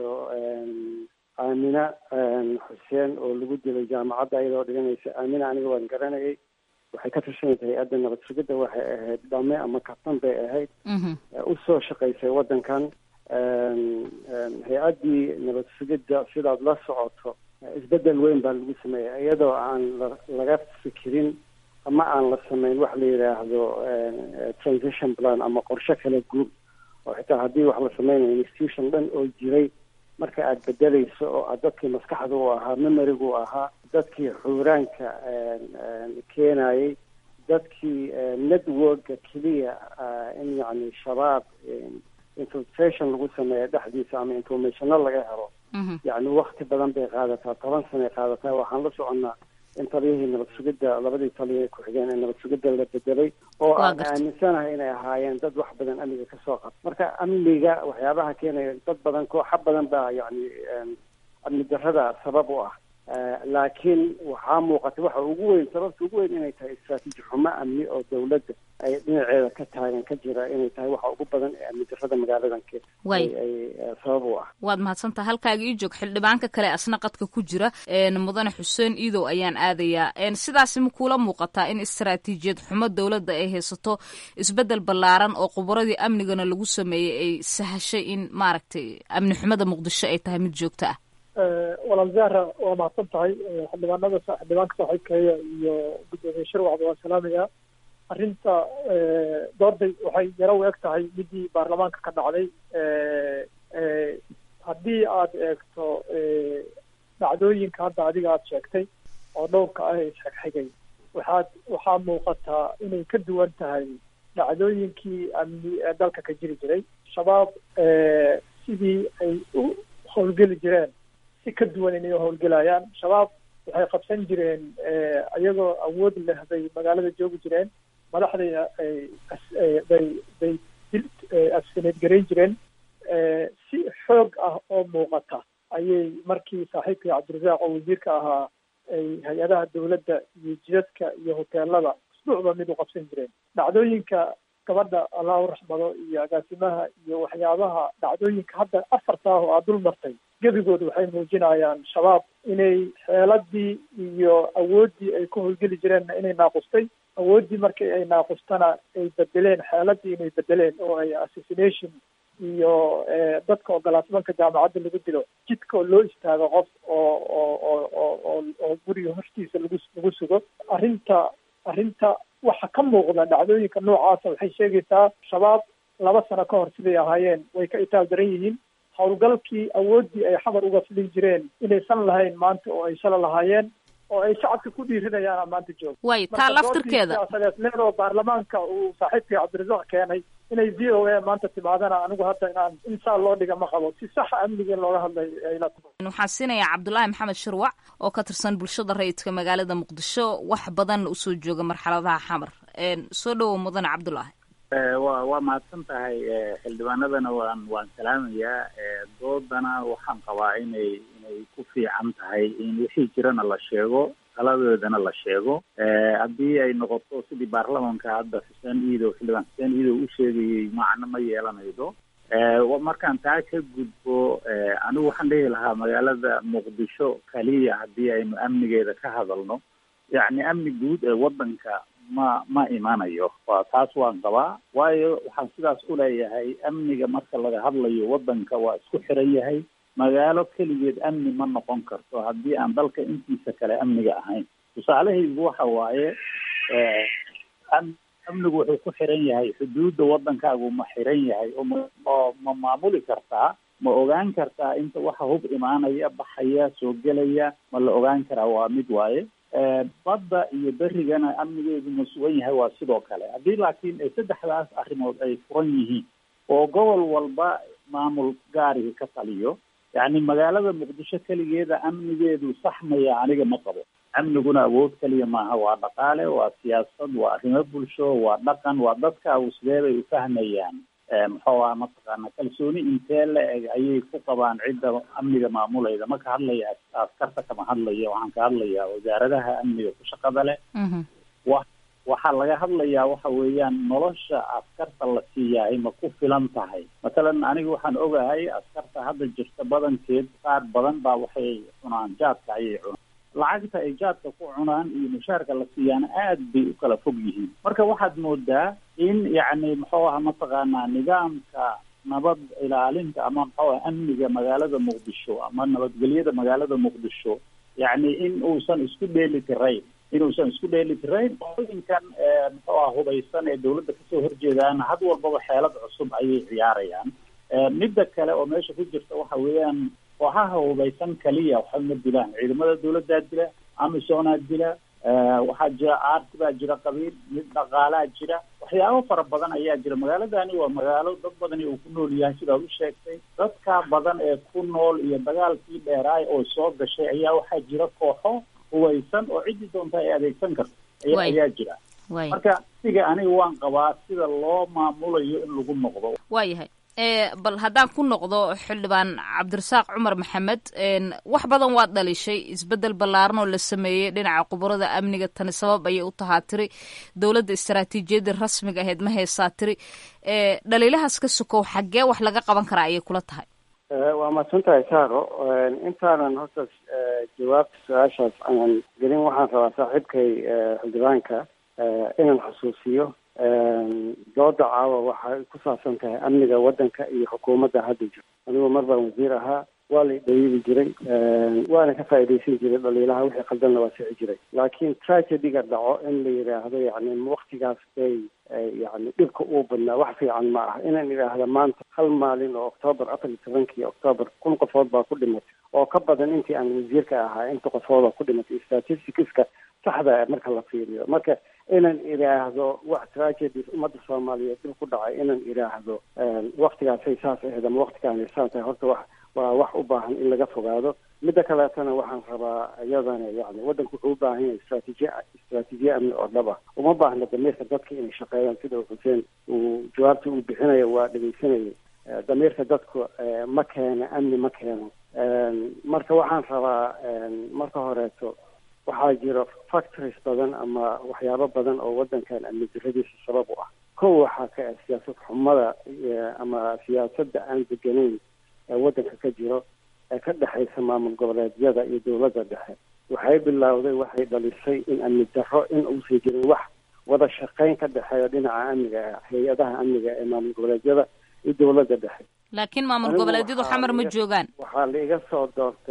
aamina xuseen oo lagu dilay jaamacadda iyadoo dhiganaysa aamina aniga waan garanayay waxay ka tirsanaysa hay-adda nabad sugidda waxay ahayd dhame ama kabtan bay ahayd usoo shaqaysay waddankan hay-addii nabad sugidda sidaad la socoto isbedel weyn baa lagu sameeyay iyadoo aan laga fikirin ama aan la sameyn wax la yidhaahdo transition plan ama qorshe kala guur oo xitaa haddii wax la sameynayo institution dhan oo jiray marka aad bedelayso oo aad dadkii maskaxda u ahaa memoriga u ahaa dadkii xuuraanka keenayay dadkii networka keliya in yacni shabaab infiltration lagu sameeyo dhexdiisa ama informationo laga helo yacni wakti badan bay qaadataa 10 sano ay qaadataa waxaan la soconnaa in taliyihii nabad sugidda labadii taliya ku xigeen ee nabad sugidda la bedelay oo aan aaminsanahay inay ahaayeen dad wax badan amniga kasoo qabta marka amniga waxyaabaha keenaya dad badan kooxa badan baa yacni amni darrada sabab u ah laakiin waxaa muuqata waxa ugu weyn sababta ugu weyn inay tahay istaraatiiji xumo amni oo dawladda ay dhinaceeda ka taagan ka jira inay tahay waxa ugu badan ee amni darrada magaaladan ay sabab u ah waad mahadsantaha halkaaga ii joog xildhibaanka kale asna qadka ku jira mudane xuseen iidow ayaan aadayaa sidaasi ma kuula muuqataa in istaraatiijiyad xumo dawladda ay haysato isbedel ballaaran oo khubaradii amnigana lagu sameeyey ay sahashay in maaragtay amni xumada muqdisho ay tahay mid joogto ah walaal zahra waa mahadsan tahay xildhibaanka saaxiibkeeya iyo gudoomiye shirwacda waa salaamayaa arrinta dooday waxay yaro u eg tahay midii baarlamaanka ka dhacday haddii aad eegto dhacdooyinka hadda adiga aad sheegtay oo dhowrka ah ee isxigxigay waxaa muuqataa inay ka duwan tahay dhacdooyinkii amni ee dalka ka jiri jiray shabaab sidii ay u howlgeli jireen si ka duwan inay howlgelayaan shabaab waxay qabsan jireen iyagoo awood leh bay magaalada joogi jireen madaxdayna bay asfineed garayn jireen si xoog ah oo muuqata ayay markii saaxiibkii cabdirasaaq oo wasiirka ahaa ay hay-adaha dawladda iyo jidadka iyo hoteelada usbuucba mid u qabsan jireen dhacdooyinka gabadha allah u raxmado iyo agaasimaha iyo waxyaabaha dhacdooyinka hadda afarta ah oo aad dul martay gebigooda waxay muujinayaan shabaab inay xeeladii iyo awooddii ay ku howlgeli jireenna inay naaqustay awooddii markii ay naaqustana ay bedeleen xeeladii inay bedeleen oo ay assassination iyo dadka ogolaasmanka jaamacadda lagu dilo jidka oo loo istaago qof oo guriga hortiisa lagu sugo arrinta waxa ka muuqda dhacdooyinka noocaasa waxay sheegaysaa shabaab 2 sano ka hor siday ahaayeen way ka itaal daran yihiin. howlgalkii awooddii ay xamar uga filin jireen inaysan lahayn maanta oo ay shala lahaayeen oo ay shacabka ku dhiirinayaan maanta jooga. way taa laftirkeeda siyaasadeedleedoo baarlamaanka uu saaxiibkii cabdirasaaq keenay inay v o a maanta timaadana anigu hadda inaan insaan loo dhiga ma qabo si saxa amniga looga hadlay ayla tahay. waxaan siinayaa cabdulaahi maxamed shirwac oo ka tirsan bulshada rayidka magaalada muqdisho wax badan usoo jooga marxaladaha xamar. soo dhawow mudane cabdulaahi. waa mahadsan tahay xildhibaanadana waan salaamayaa. doodana waxaan qabaa inay ku fiican tahay in wixii jirana la sheego taladoodana la sheego. haddii ay noqoto sidii baarlamanka hadda xildhibaan xuseen iidow u sheegayay macno ma yeelanaydo. markaan taa ka gudbo anigu waxaan dhihi lahaa magaalada muqdisho kaliya haddii aynu amnigeeda ka hadalno yacni amni guud ee wadanka ma imanayo. taas waan qabaa waayo waxaan sidaas u leeyahay amniga marka laga hadlayo wadanka waa isku xiran yahay. magaalo keligeed amni ma noqon karto haddii aan dalka intiisa kale amniga ahayn. tusaalahaygu waxa waaye amnigu wuxuu ku xiran yahay xuduudda wadankaagu ma xiran yahay oo ma maamuli kartaa, ma ogaan kartaa inta waxa hub imaanaya baxaya soo gelaya ma la ogaan karaa. waa mid waaye. badda iyo berigana amnigeedu ma sugan yahay waa sidoo kale. haddii laakiin saddexdaas arrimood ay furan yihiin oo gobol walba maamul gaariga ka taliyo yacni magaalada muqdisho keligeeda amnigeedu saxmaya aniga ma qabo. amniguna awood keliya maaha, waa dhaqaale, waa siyaasad, waa arrimo bulsho, waa dhaqan, waa dadka sideebay u fahmayaan muxuu aha mataqaana kalsooni intee la eg ayay ku qabaan cidda amniga maamulayda. ma ka hadlaya askarta kama hadlaya, waxaan ka hadlayaa wasaaradaha amniga ku shaqada leh. waxaa laga hadlayaa waxa weeyaan nolosha askarta la siiyahay ma ku filan tahay. masalan aniga waxaan ogahay askarta hadda jirta badankeed qaar badan baa waxay cunaan jaadka ayay cunaan. lacagta ay jaadka ku cunaan iyo mushaarka la siiyaana aad bay u kala fog yihiin. marka waxaad moodaa in yacni muxuu aha mataqaanaa nidaamka nabad ilaalinta ama muxuu aha amniga magaalada muqdisho ama nabadgelyada magaalada muqdisho yacni inuusan isku dheeli tirayn qooyinkan muxuu aha hubaysan ee dawladda kasoo horjeedaan had walbaba xeelad cusub ayay ciyaarayaan. midda kale oo meesha ku jirta waxa weeyaan kooxaha hubaysan kaliya waxba ma dilaan. ciidamada dawladdaa dila, amisoonaa dila, waxaa jira aarti baa jira, qabiil mid dhaqaalaa jira, waxyaabo fara badan ayaa jira. magaaladani waa magaalo dad badani uu ku nool yahay sidaad u sheegtay. dadka badan ee ku nool iyo dagaalkii dheeraay oo soo gashay ayaa waxaa jira kooxo hubaysan oo ciddii doonta ay adeegsan karto ayaa jira. marka siga aniga waan qabaa sida loo maamulayo in lagu noqdo. waayahay bal haddaan ku noqdo xildhibaan cabdirasaaq cumar maxamed, wax badan waad dhalishay isbeddel ballaaran oo la sameeyey dhinaca khubarada amniga. tani sabab ayay u tahaa tiri dowladda istaraatiijiyadda rasmiga ahayd ma haysaa tiri. dhaliilahaas ka sokow xaggee wax laga qaban karaa ayay kula tahay? waa mahadsantahay saaro. intaanan horta jawaabta su-aashaas aanan gelin waxaan rabaa saaxiibkay xildhibaanka inaan xusuusiyo dooda caawa waxay ku saabsan tahay amniga wadanka iyo xukuumadda hadda jiro. anigu mar baan wasiir ahaa, waa la dhaliili jiray, waana ka faa'iidaysan jiray dhaliilaha, wixii qaldanna waa sixi jiray. laakiin tragediga dhaco in la yidhaahdo yani waktigaas bay yani dhibka uu badnaa wax fiican ma ah. inaan idhaahda maanta hal maalin oo October 14 October 1000 qofood baa ku dhimatay oo ka badan intii aan wasiirka ahaa inta qofood ku dhimatay statisticska saxda marka la fiiriyo. marka inaan idhaahdo wax tragedies ummadda Soomaaliyeed dib ku dhacay inaan idhaahdo waktigaasay saas ahayd ama waktigaan saas tahay horta waa wax u baahan in laga fogaado. midda kaleetana waxaan rabaa iyadana yani wadanku wuxuu u baahan yahay istaraatiijiye amni oo dhaba. uma baahna damiirka dadka inay shaqeeyaan sida xuseen uu jawaabta uu bixinayo waa dhegeysanayay. damiirka dadku ma keena amni ma keeno. marka waxaan rabaa marka horeeto waxaa jira factories badan ama waxyaabo badan oo wadankan amni darradiisa sabab u ah. kow waxaa ka ah siyaasad xumada ama siyaasadda aan deganayn ee wadanka ka jiro ee ka dhexaysa maamul goboleedyada iyo dawladda dhexe. waxay bilowday, waxay dhalisay in amni darro in uusan jirin wax wada shaqayn ka dhexeeya dhinaca amniga hay-adaha amniga ee maamul goboleedyada iyo dawladda dhexe. laakiin maamul goboleedyadu xamar ma joogaan. waxaa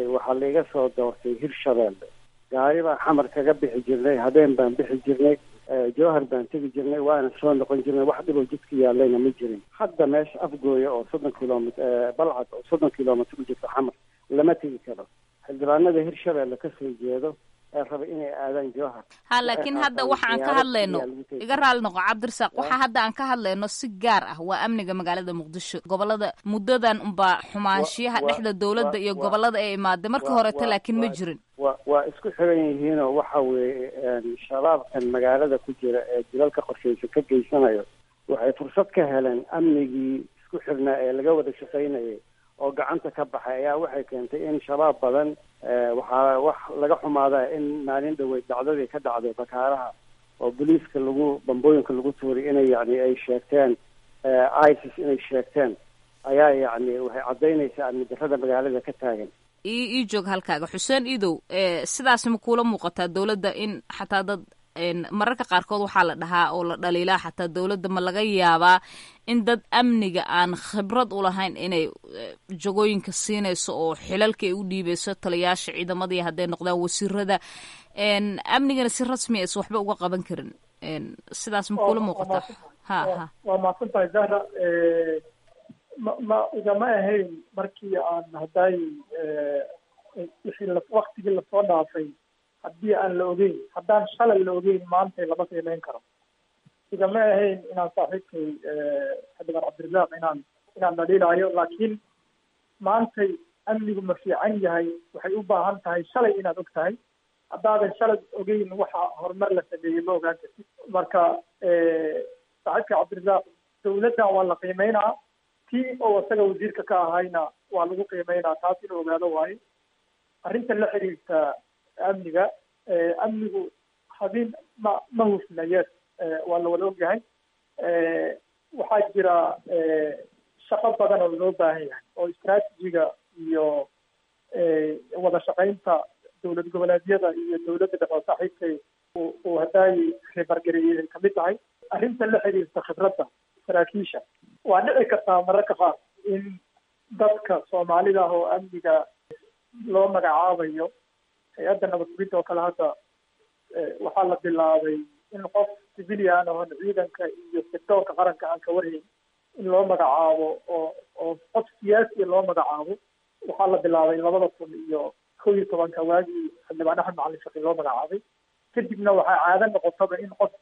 laiga soo doortay Hirshabeelle. gaari baan xamar kaga bixi jirnay, habeen baan bixi jirnay, jowhar baan tegi jirnay waana soo noqon jirnay, wax dhiboo jidka yaalayna ma jirin. hadda meesha afgooya oo 30 kilomitr balcad oo 30 kilomitr u jirta xamar lama tegi karo. xildhibaanada hirshabeelle ka soo jeedo ee raba inay aadaan jowhar. laakiin hadda waxa aan ka hadlayno, iga raali noqo Cabdirasaaq, waxa hadda aan ka hadlayno si gaar ah waa amniga magaalada Muqdisho. gobolada muddadan unbaa xumaanshiyaha dhexda dowladda iyo gobolada ay imaadeen markii horeta, laakiin ma jirin. waa isku xiran yihiinoo waxa weeye shabaabkan magaalada ku jira ee dilalka qorshaysan ka geysanayo waxay fursad ka heleen amnigii isku xirnaa ee laga wada shaqaynayay oo gacanta ka baxay ayaa waxay keentay in shabaab badan waxaa wax laga xumaadaa in maalin dhaweyd dacdadii ka dhacday bakaaraha oo booliiska bambooyinka lagu tuuray inay yacni ay sheegteen ISIS inay sheegteen ayaa yacni waxay caddaynaysaa amni darrada magaalada ka taagan. ii joog halkaaga Xuseen Idow, sidaas ma kuula muuqataa dowladda in xataa dad mararka qaarkood waxaa la dhahaa oo la dhaliilaa xataa dowladda ma laga yaabaa in dad amniga aan khibrad u lahayn inay jagooyinka siinayso oo xilalka ay u dhiibayso taliyaasha ciidamadii hadday noqdaan wasiirada, amnigana si rasmi aysan waxba uga qaban karin, sidaas ma kuula muuqataa? waa mahadsantahay Zahra. ma igama ahayn markii aan hadday waktigii lasoo dhaafay haddii aan la ogeyn, haddaan shalay la ogeyn maanta lama qiimeyn karo. igama ahayn inaan saaxiibkay xildhibaan Cabdirasaaq inaan dhaliilaayo, laakiin maantay amnigu ma fiican yahay waxay u baahan tahay shalay inaad og tahay. haddaadan shalay ogeyn waxa horumar la sameeyey ma ogaan kartid. marka saaxiibkay Cabdirasaaq, dowladdan waa la qiimeynaa, tii oo isaga wasiirka ka ahayna waa lagu qiimeynaa, taas inuu ogaado waayo. arrinta la xiriirta amnigu habeen ma hufnayeed, waa la wada ogyahay. waxaa jira shaqo badan oo loo baahan yahay oo istaraatijiga iyo wada shaqaynta dowlad goboleedyada iyo dowladda dhexe oo saaxiibkay uu haddaay khibargareeyey ay kamid tahay. arrinta la xiriirta khibradda saraakiisha waa dhici kartaa mararka qaar in dadka Soomaalida ah oo amniga loo magacaabayo hay-adda nabadgelyada oo kale hadda waxaa la bilaabay in qof civilian oo ciidanka iyo sektoorka qaranka aan ka warhayn in loo magacaabo oo qof siyaasi loo magacaabo. waxaa la bilaabay 2011 waagii xildhibaan Axmed Macalin Shaqi loo magacaabay. kadibna waxaa caado noqotaba in qof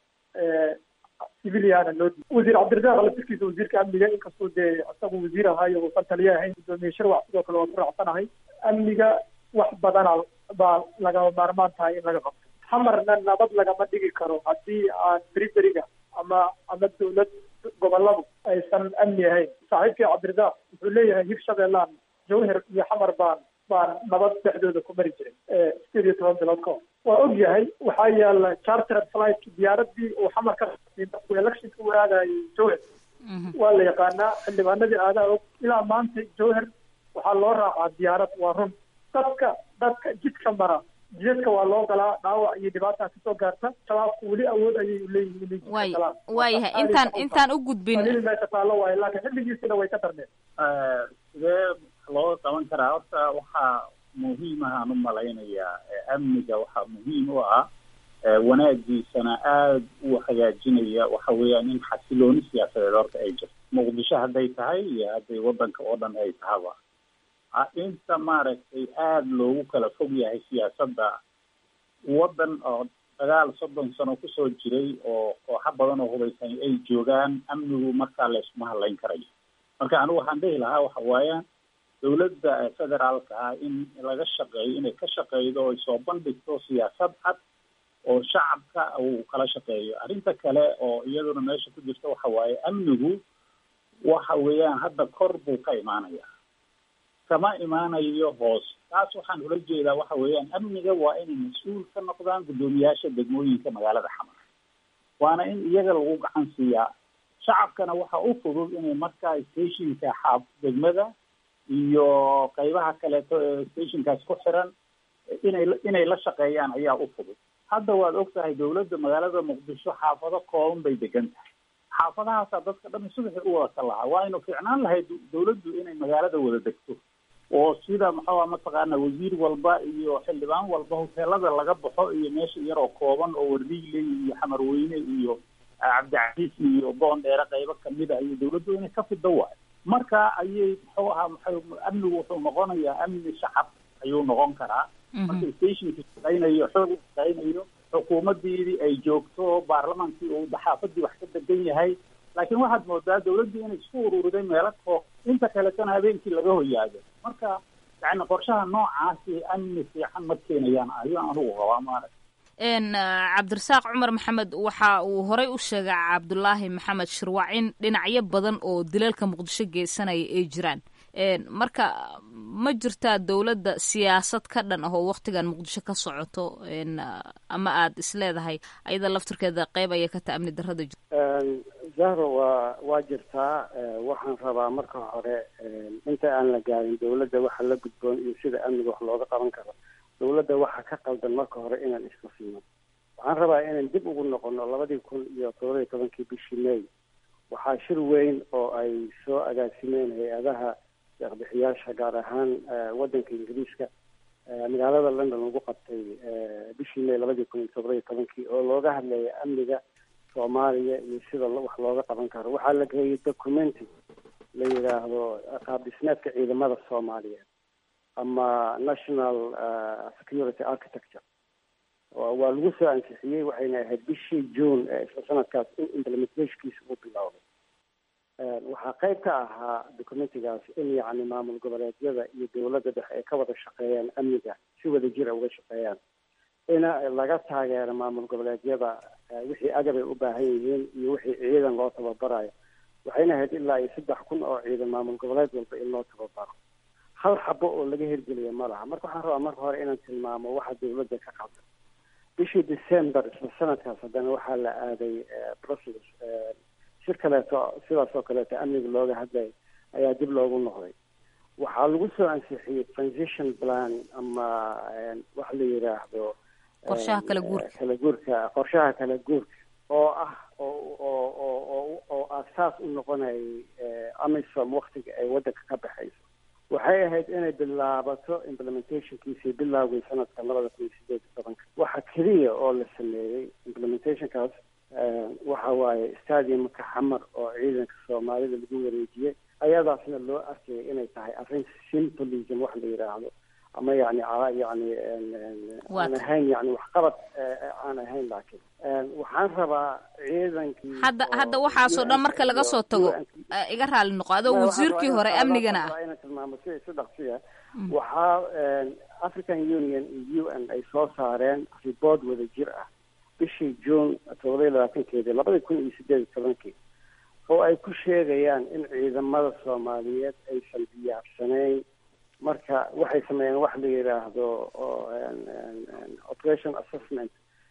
civilian loo diiday. wasiir Cabdirasaaq laftirkiisa wasiirka amniga, inkastoo dee isagu wasiir ahaayo uusan taliye ahayn, gudoomiye shirwac sidoo kale waa ku raacsanahay. amniga wax badana baa lagama maarmaan tahay in laga qabto. xamarna nabad lagama dhigi karo haddii aan beriberiga ama dowlad goboladu aysan amni ahayn. saaxiibkii Cabdirasaaq wuxuu leeyahay Hirshabeellaan jowhar iyo xamar baan nabad dhexdooda ku mari jiray 18 bilood ka hor. waa og yahay waxaa yaala chartered flight diyaaradii uu xamar ka electionka u aadayay jowhar waa la yaqaanaa. xildhibaanadii aadaa og ilaa maanta jowhar waxaa loo raacaa diyaarad. waa run dadka jidka mara jidadka waa loo galaa, dhaawac iyo dhibaata kasoo gaarta. shabaabku weli awood ayay leeyihiin. waayahay intaan u gudbin meesha taalo waayo, laakiin xilligiisina way ka darneen. sidee loo qaban karaa? horta waxaa muhiim ah aan u malaynayaa amniga waxaa muhiim u ah wanaagiisana aada u hagaajinaya waxa weeyaan in xasilooni siyaasadeed horta ay jirto. muqdisho hadday tahay iyo hadday waddanka oo dhan ay tahaba, inta maaragtay aada loogu kala fog yahay siyaasadda waddan oo dagaal 30 sano kusoo jiray oo kooxo badan oo hubaysan ay joogaan, amnigu markaa laysuma hadlayn karayo. marka anigu waxaan dhihi lahaa waxa waayaan dowladda federaalka ah in laga shaqeeyo, inay ka shaqeydo oo soo bandhigto siyaasad cad oo shacabka uu kala shaqeeyo. arrinta kale oo iyaduna meesha ku jirta waxa waaye amnigu waxa weeyaan hadda kor buu ka imaanaya, kama imaanayo hoos. taas waxaan ula jeedaa waxa weeyaan amniga waa inay mas-uul ka noqdaan guddoomiyaasha degmooyinka magaalada xamar, waana in iyaga lagu gacan siiyaa. shacabkana waxa u fudud inay markaa stationka degmada iyo qaybaha kaleeto ee stationkaas ku xiran inay la shaqeeyaan ayaa u fudud. hadda waad og tahay dowladda magaalada Muqdisho xaafado kooban bay degan tahay. xaafadahaasaa dadka dhan subaxii u wada ka lahaa. waa inu fiicnaan lahayd dowladdu inay magaalada wada degto oo sida maxaa mataqaana wasiir walba iyo xildhibaan walba hoteelada laga baxo iyo meesha yaroo kooban oo Wardiile iyo Xamarweyne iyo Cabdicasiis iyo Boondheere qaybo kamid ah iyo dawladdu inay ka fido waay marka ayay amnigu wuxuu noqonayaa amni shacab ayuu noqon karaa marka stationka shaqaynayo xoog shaqaynayo xukuumadii ay joogto baarlamaankii uu dhaxaafadii wax ka degan yahay laakiin waxaad moodaa dawladdu inay isku ururiday meelo koo inta kale tan habeenkii laga hoyaado marka yani qorshaha noocaasi amni fiican ma keenayaan ayaan anugu qabaa maarag cabdirasaaq cumar maxamed waxa uu horey u sheegay cabdulaahi maxamed shirwac in dhinacyo badan oo dilalka muqdisho geysanaya ay jiraan marka ma jirtaa dawladda siyaasad ka dhan ah oo waktigan muqdisho ka socoto ama aad isleedahay ayada laftirkeeda qayb aya ka ta amni darrada zahro waa jirtaa waxaan rabaa marka hore inta aan la gaarin dawladda waxa la gudboon iyo sida amniga wax looga qaban karo dawladda waxa ka qaldan marka hore inaan isku siino waxaan rabaa inaan dib ugu noqono 2017 bishii May waxaa shir weyn oo ay soo agaasimeen hay-adaha deeq-bixiyaasha gaar ahaan wadanka Ingiriiska magaalada London lagu qabtay bishii May 2017 oo looga hadlayay amniga Soomaaliya iyo sida wax looga qaban karo waxaa la geeyay documenti la yiraahdo qaab dhismeedka ciidamada Soomaaliyeed ama national security architecture waa lagu soo ansixiyey waxayna ahayd bishii June isla sanadkaas in implementationkiisa uu bilowday waxaa qayb ka ahaa documentigaas in yacni maamul goboleedyada iyo dawladda dhexe ay ka wada shaqeeyaan amniga si wada jir uga shaqeeyaan in laga taageero maamul goboleedyada wixii agab ay u baahan yihiin iyo wixii ciidan loo tababarayo waxayna ahayd ilaa 3,000 oo ciidan maamul goboleed walba in loo tababaro hal xabo oo laga hirgeliyo ma laha marka waxaan rabaa marka hore inaan tilmaamo waxa dawladda ka qaldan bishii December isla sanadkaas haddana waxaa la aaday Brussels shir kaleeto sidaas oo kaleeto amniga looga hadlay ayaa dib loogu noqday waxaa lagu soo ansixiyey transition plan ama wax la yiraahdo qorshaha kala guurka oo ah oo asaas u noqonay amisom waqtiga ay wadanka ka baxayso waxay ahayd inay bilaabato implementationkiisii bilowgay sanadka 2018 waxa keliya oo la sameeyey implementationkaas waxa waaye stadiumka xamar oo ciidanka Soomaalida lagu wareejiyay ayadaasna loo arkay inay tahay arrin symbolism wax la yiraahdo ama yani aan ahayn yani wax qabad aan ahayn laakiin waxaan rabaa ciidankii hadda waxaasoo dhan marka laga soo tago iga raali noqo adoo wasiirkii hore amnigana waxaa African Union iyo UN ay soo saareen report wada jir ah bishii June 2018 oo ay ku sheegayaan in ciidamada Soomaaliyeed aysan diyaarsanayn marka waxay sameeyeen wax la yiraahdo operation assessment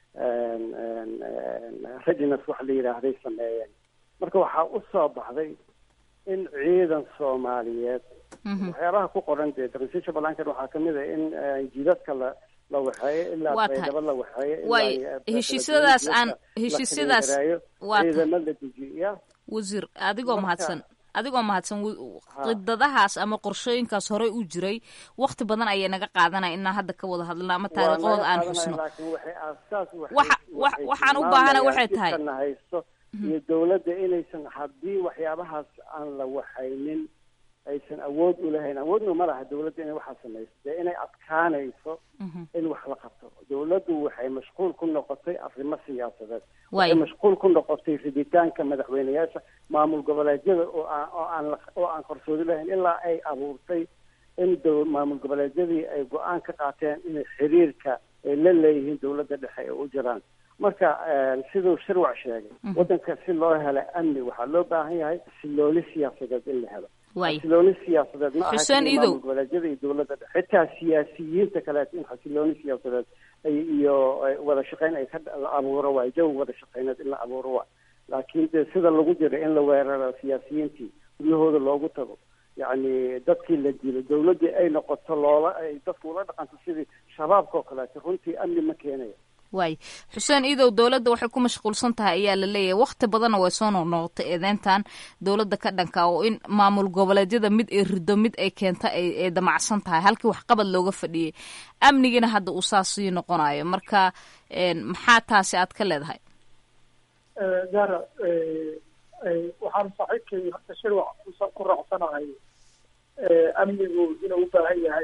readiness wax la yiraahdo sameeyeen marka waxaa u soo baxday in ciidan Soomaaliyeed waxyaabaha ku qoran dee transition balankan waxaa kamid ah in jidadka la waxay ilaa baydhabo la waxay heshiisyadaas ciidamada dejiya wasiir adigoo mahadsan qidadahaas ama qorshooyinkaas horey u jiray waqti badan ayay naga qaadanaya inaan hadda ka wada hadlno ama taariikhooda aan xusno waxaan u baahana waxay tahay iyo dawladda inaysan haddii waxyaabahaas aan la waxaynin aysan awood u lahayn awoodna ma laha dawladda inay waxaa samayso dee inay adkaanayso in wax la qabto dawladdu waxay mashquul ku noqotay arrimo siyaasadeed waxay mashquul ku noqotay riditaanka madaxweyneyaasha maamul goboleedyada oo aan qarsoodi lahayn ilaa ay abuurtay in maamul goboleedyadii ay go-aan ka qaateen inay xiriirka ay la leeyihiin dawladda dhexe ay u jiraan marka siduu shirwac sheegay wadanka si loo helo amni waxaa loo baahan yahay xasilooni siyaasadeed in la helo xasilooni siyaasadeed ma aha maamul goboleedyada iyo dawladda dhexe xitaa siyaasiyiinta kaleeto in xasilooni siyaasadeed iyo wada shaqeyn ay ka abuuro waay jawi wada shaqeyneed in la abuuro waay laakiin de sida lagu jira in la weeraro siyaasiyiintii guryahooda loogu tago yacni dadkii la dilo dawladdii ay noqoto ay dadku ula dhaqanto sidii shabaabka oo kaleeto runtii amni ma keenayo waay xuseen iidow dowladda waxay ku mashquulsan tahay ayaa la leeyahay waqti badanna way soo noqnoqotay eedeyntan dowladda ka dhanka oo in maamul goboleedyada mid ay rido mid ay keenta ay damacsan tahay halkii waxqabad looga fadhiyey amnigiina hadda uu saas sii noqonayo marka maxaa taasi aad ka leedahay zara waxaan saaxiibkay horta shirwac ku raacsanahay amnigu inuu u baahan yahay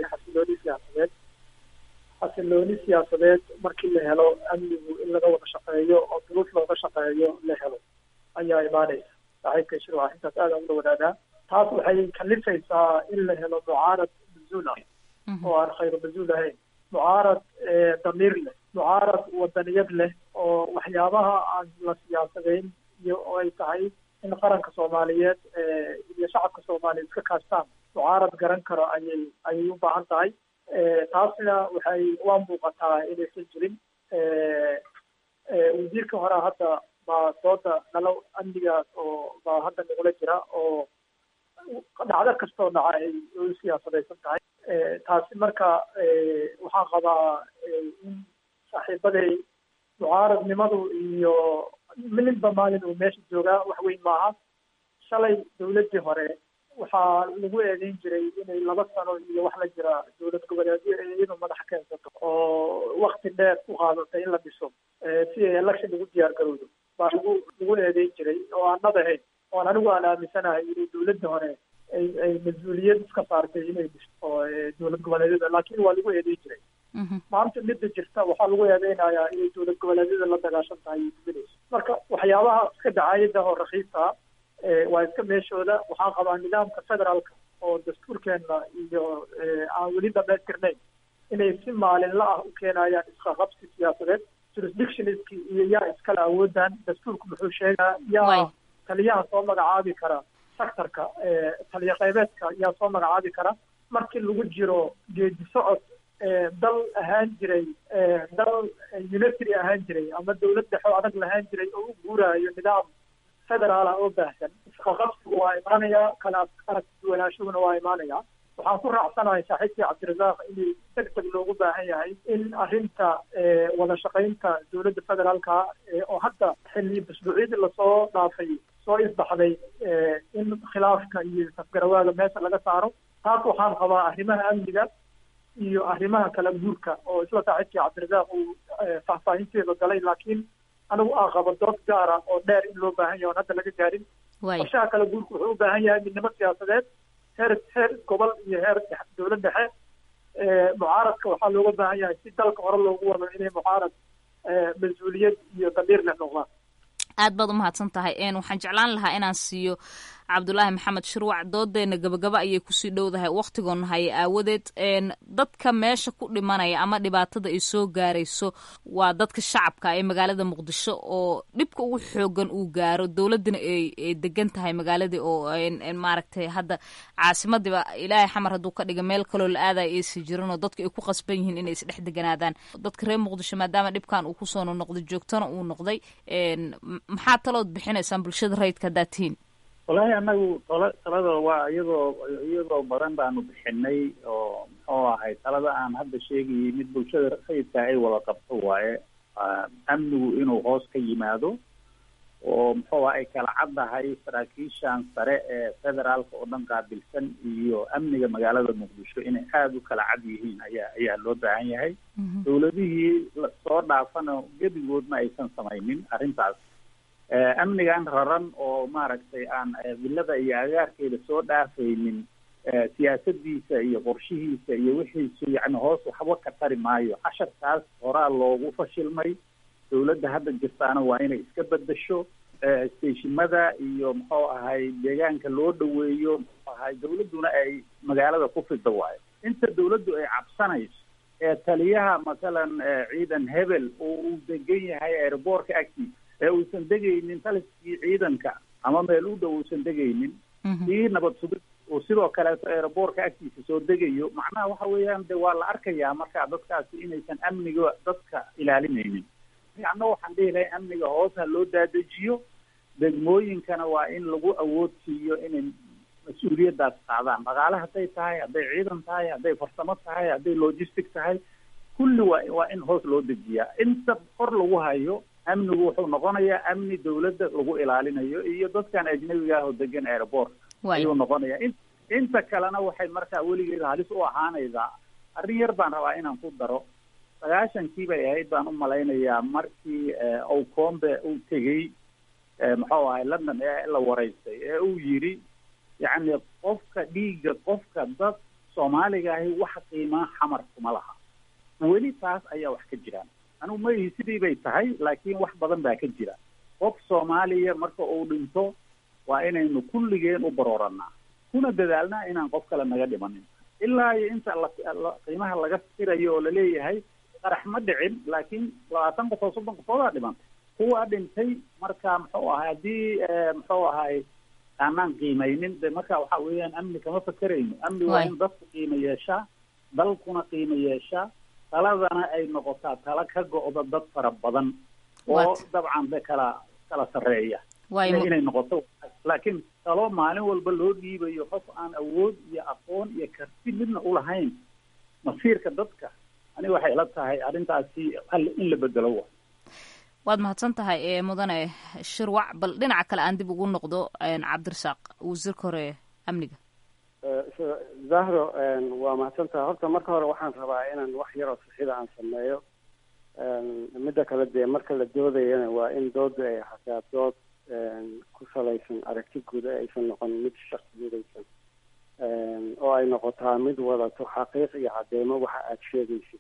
xasilooni siyaasadeed markii la helo amnigu in laga wada shaqeeyo oo duruuf looga shaqeeyo la helo ayaa imaanaysa saaxiibkay shirwac intaas aad aan ula wadaagaa taas waxay kalifaysaa in la helo mucaarad mazuul ah oo aan khayru mazuul ahayn mucaarad damiir leh mucaarad wadaniyad leh oo waxyaabaha aan la siyaasadayn iyo oo ay tahay in qaranka soomaaliyeed iyo shacabka soomaaliyeed iska kaashtaan mucaarad garan karo ayay u baahan tahay taasna waa muuqataa inaysan jirin wasiirka hore hadda baa dooda nalo amnigaas oo baa hadda nagula jira oo dhacdo kastoo dhaca ay u siyaasadaysan tahay taasi marka waxaan qabaa in saaxiibaday mucaaradnimadu iyo milinba maalin uu meesha joogaa wax weyn maaha shalay dowladii hore waxaa lagu eedeyn jiray inay 2 sano iyo wax la jira dowlad goboleedyo iyadoo madax keensato oo wakti dheer ku qaadatay in la dhiso si ay election ugu diyaar garowdo baa lagu eedeyn jiray oo aan nadahayn oo anigu aan aaminsanahay inay dowladda hore ay mas-uuliyad iska saartay inay dhiso oo dowlad goboleedyada laakiin waa lagu eedeyn jiray maanta midda jirta waxaa lagu eedeynayaa inay dowlad goboleedyada la dagaashan tahay iyo duminayso marka waxyaabaha iska dacaayada oo rakiisa waa iska meeshooda waxaan qabaa nidaamka federaalka oo dastuurkeena iyo aan weli dhamaystirnayn inay si maalinla ah u keenayaan isqaqabsi siyaasadeed jurisdictionski iyo yaa iskale awoodaan dastuurku muxuu sheegaa yaa taliyaha soo magacaabi kara sectorka taliya qeybeedka yaa soo magacaabi kara markii lagu jiro geedi socod dal ahaan jiray dal unitary ahaan jiray ama dowlad dhexe adag lahaan jiray oo u guuraayo nidaam federaal ah oo baahsan isqaqabsigu waa imaanayaa kala aragtiduwanaashahuna waa imaanayaa waxaan ku raacsanahay saaxiibkii cabdirasaaq in degdeg loogu baahan yahay in arrinta wada shaqaynta dowladda federaalka oo hadda xilli usbuucyadii lasoo dhaafay soo isbaxday in khilaafka iyo safgarawaaga meesha laga saaro taas waxaan qabaa arrimaha amniga iyo arrimaha kala guurka oo isla saaxiibkii cabdirasaaq uu faahfaahinteeda galay laakiin anigu aan qabo dood gaara oo dheer in loo baahan yahay oon hadda laga gaarin qorshaha kala guurka wuxuu u baahan yahay midnimo siyaasadeed heer gobol iyo heer dowlad dhexe mucaaradka waxaa looga baahan yahay si dalka hore loogu wado inay mucaarad mas-uuliyad iyo damiir leh noqdaan aad baad umahadsan tahay waxaan jeclaan lahaa inaan siiyo cabdulaahi maxamed shirwac doodeena gabagaba ayay kusii dhowdahay waktigoona haya aawadeed dadka meesha ku dhimanaya ama dhibaatada ay soo gaarayso waa dadka shacabka ee magaalada muqdisho oo dhibka ugu xoogan uu gaaro dowladina ay degan tahay magaaladii oo maaragtay hadda caasimadiiba ilaahay xamar hadduu ka dhiga meel kaloo la aadaya aysa jirin oo dadka ay ku qasban yihiin inay isdhex deganaadaan dadka reer muqdisho maadaama dhibkan uu kusoo noqday joogtana uu noqday maxaa talood bixinaysaan bulshada rayidka haddaad tihiin wallaahi anagu talada waa iyadoo badan baanu bixinay oo muxuu ahay talada aan hadda sheegayay mid bulshada rayidka ay wada qabto waaye amnigu inuu hoos ka yimaado oo muxuu ay kala caddahay saraakiishan sare ee federaalka oo dhan qaabilsan iyo amniga magaalada muqdisho inay aada u kala cad yihiin ayaa loo baahan yahay dowladihii soo dhaafana gebigoodma aysan samaynin arrintaas amnigan raran oo maaragtay aan villada iyo agaarkeeda soo dhaafaynin siyaasadiisa iyo qorshihiisa iyo wixiisu yacni hoos waxba ka tari maayo casharkaas horaa loogu fashilmay dowladda hadda jirtaana waa inay iska bedesho steshimada iyo muxuu ahay deegaanka loo dhaweeyo muxuu ahay dowladduna ay magaalada ku fida waayo inta dowladdu ay cabsanayso ee taliyaha masalan ciidan hebel oo uu degan yahay airboortka agtiisa ee uusan degaynin taliskii ciidanka ama meel u dhow uusan degaynin kii nabad sugid oo sidoo kaleeto airboortka agtiisa soo degayo macnaha waxa weeyaan de waa la arkayaa marka dadkaasi inaysan amniga dadka ilaalinaynin anna waxaan dhihi lahay amniga hoos ha loo daadejiyo degmooyinkana waa in lagu awood siiyo inay mas-uuliyaddaas qaadaan dhaqaale hadday tahay hadday ciidan tahay hadday farsamo tahay hadday logistic tahay kulli waa in hoos loo dejiyaa. inta kor lagu hayo amnigu wuxuu noqonayaa amni dawladda lagu ilaalinayo iyo dadkan ajnabiga ah oo degan airport ayuu noqonayaa. inta kalena waxay markaa weligeed halis u ahaanaysaa. arrin yar baan rabaa inaan ku daro. 90kii bay ahayd baan u malaynayaa markii Okombe uu tegey muxuu ahay London ee la wareystay ee uu yiri yacni qofka dhiigga qofka dad Soomaaliga ahi wax qiimaa xamar kuma laha. weli taas ayaa wax ka jiraan. anigu ma ihi sidii bay tahay laakiin wax badan baa ka jira. qof Soomaaliya marka uu dhinto waa inaynu kulligeen u baroorannaa kuna dadaalnaa inaan qof kale naga dhimanin ilaa iyo inta qiimaha laga firayo oo laleeyahay qarax ma dhicin laakiin 20 qof oo 30 qofoodaa dhimantay. kuwa dhintay marka muxuu ahay haddii muxuu ahay aanaan qiimaynin de marka waxa weeyaan amni kama fakerayno. amni waa in dadku qiimo yeeshaa, dalkuna qiimo yeeshaa, taladana ay noqotaa tala ka go'da dad fara badan oo dabcan de kala sarreeya inay noqoto. laakiin talo maalin walba loo dhiibayo qof aan awood iyo aqoon iyo karti midna u lahayn masiirka dadka, aniga waxay ila tahay arrintaasi in la bedelo. waad mahadsan tahay mudane Shirwac. bal dhinaca kale aan dib ugu noqdo Cabdirasaaq, wasiirka hore amniga. Zahro waa mahadsan tahay. horta marka hore waxaan rabaa inaan wax yar oo saxida aan sameeyo. midda kale dee marka la doodayana waa in dooda ay hataa dood ku salaysan aragti guud aysan noqon mid shaqsiyeedaysan oo ay noqotaa mid wadato xaqiiq iyo cadeymo waxa aad sheegaysid.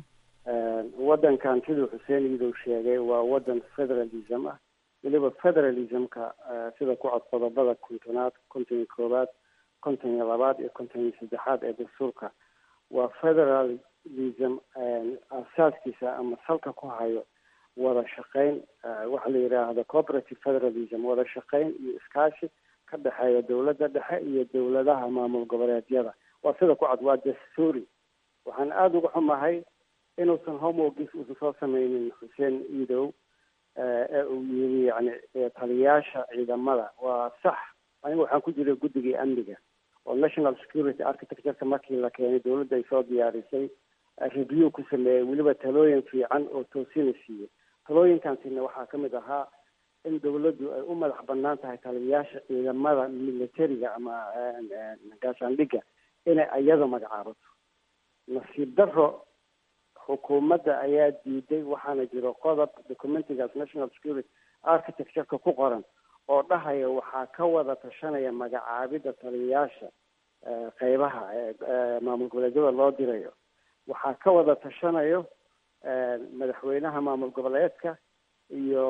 waddankan siduu Xuseen Iidow sheegay waa waddan federalism ah. weliba federalismka sida ku cod qodobada 10aad 11aad 12aad iyo 13aad ee dastuurka waa federalism asaaskiisa ama salka ku hayo wada shaqayn waxa la yiraahdo cooperative federalism, wada shaqayn iyo iskaashi ka dhexeeya dawladda dhexe iyo dawladaha maamul goboleedyada. waa sida ku cod waa dastuuri. waxaan aada uga xumahay inuusan homeworkiis uusan soo sameynin Xuseen Iidow ee uu yiri yani taliyaasha ciidamada. waa sax, aniga waxaan ku jiray guddigii amniga oo national security architecture markii la keenay dawladda ay soo diyaarisay review ku sameeyay, weliba talooyin fiican oo toosina siiyey. talooyinkaasina waxaa ka mid ahaa in dawladdu ay u madax bannaan tahay taliyaasha ciidamada militariga ama gaashaandhigga inay iyada magacaabato. nasiib darro xukuumadda ayaa diiday, waxaana jiro qodob documentigaas national security architecture-ka ku qoran oo dhahaya waxaa ka wada tashanaya magacaabidda taliyayaasha qeybaha maamul goboleedyada loo dirayo. waxaa ka wada tashanayo madaxweynaha maamul goboleedka iyo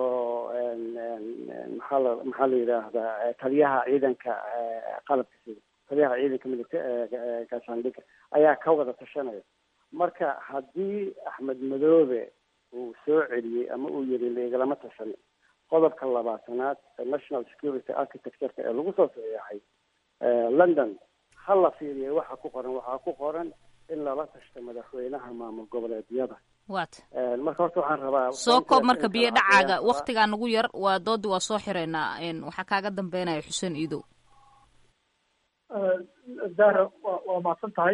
maxaa la yidhaahdaa taliyaha ciidanka qalabka sida taliyaha ciidanka gaashaandhigga ayaa ka wada tashanaya. marka haddii Axmed Madoobe uu soo celiyey ama uu yiri leegalama tashan qodobka 20aad national security architecture ee lagu soo saxeexay London hala fiiriyo waxa ku qoran in lala tashto madaxweynaha maamul goboleedyada. marka horta waxaan rabaa soo koob marka biyo dhacaaga waqtiga nagu yar waa doodi waa soo xireynaa waxa kaaga dambeynaya Xuseen Iidow. Zahra waa mahadsan tahay.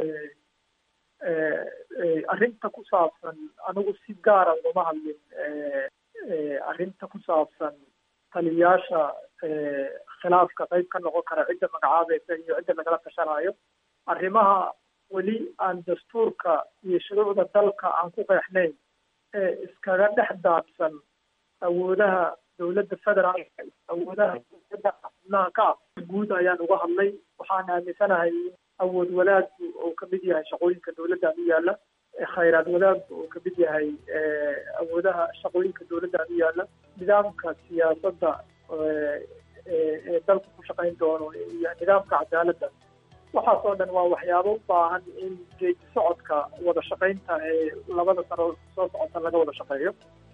arrinta ku saabsan anigu si gaara ugama hadlin arrinta ku saabsan taliyayaasha khilaafka qayb ka noqon kara cidda magacaabaysa iyo cidda lagala tashanayo. arrimaha weli aan dastuurka iyo shuruucda dalka aan ku qeexnayn ee iskaga dhex daadsan awoodaha dawladda federaalka, awoodaha dawladda xubnaha ka ah guud ayaan uga hadlay. waxaan aaminsanahay awood wadaaggu oo ka mid yahay shaqooyinka dawladda u yaalla, khayraad wadaaggu oo ka mid yahay awoodaha shaqooyinka dawladda u yaalla, nidaamka siyaasadda ee dalku ku shaqayn doono iyo nidaamka cadaaladda. waxaas oo dhan waa waxyaabo u baahan in geedi socodka wada shaqaynta ee 2 sano soo socota laga wada shaqeeyo.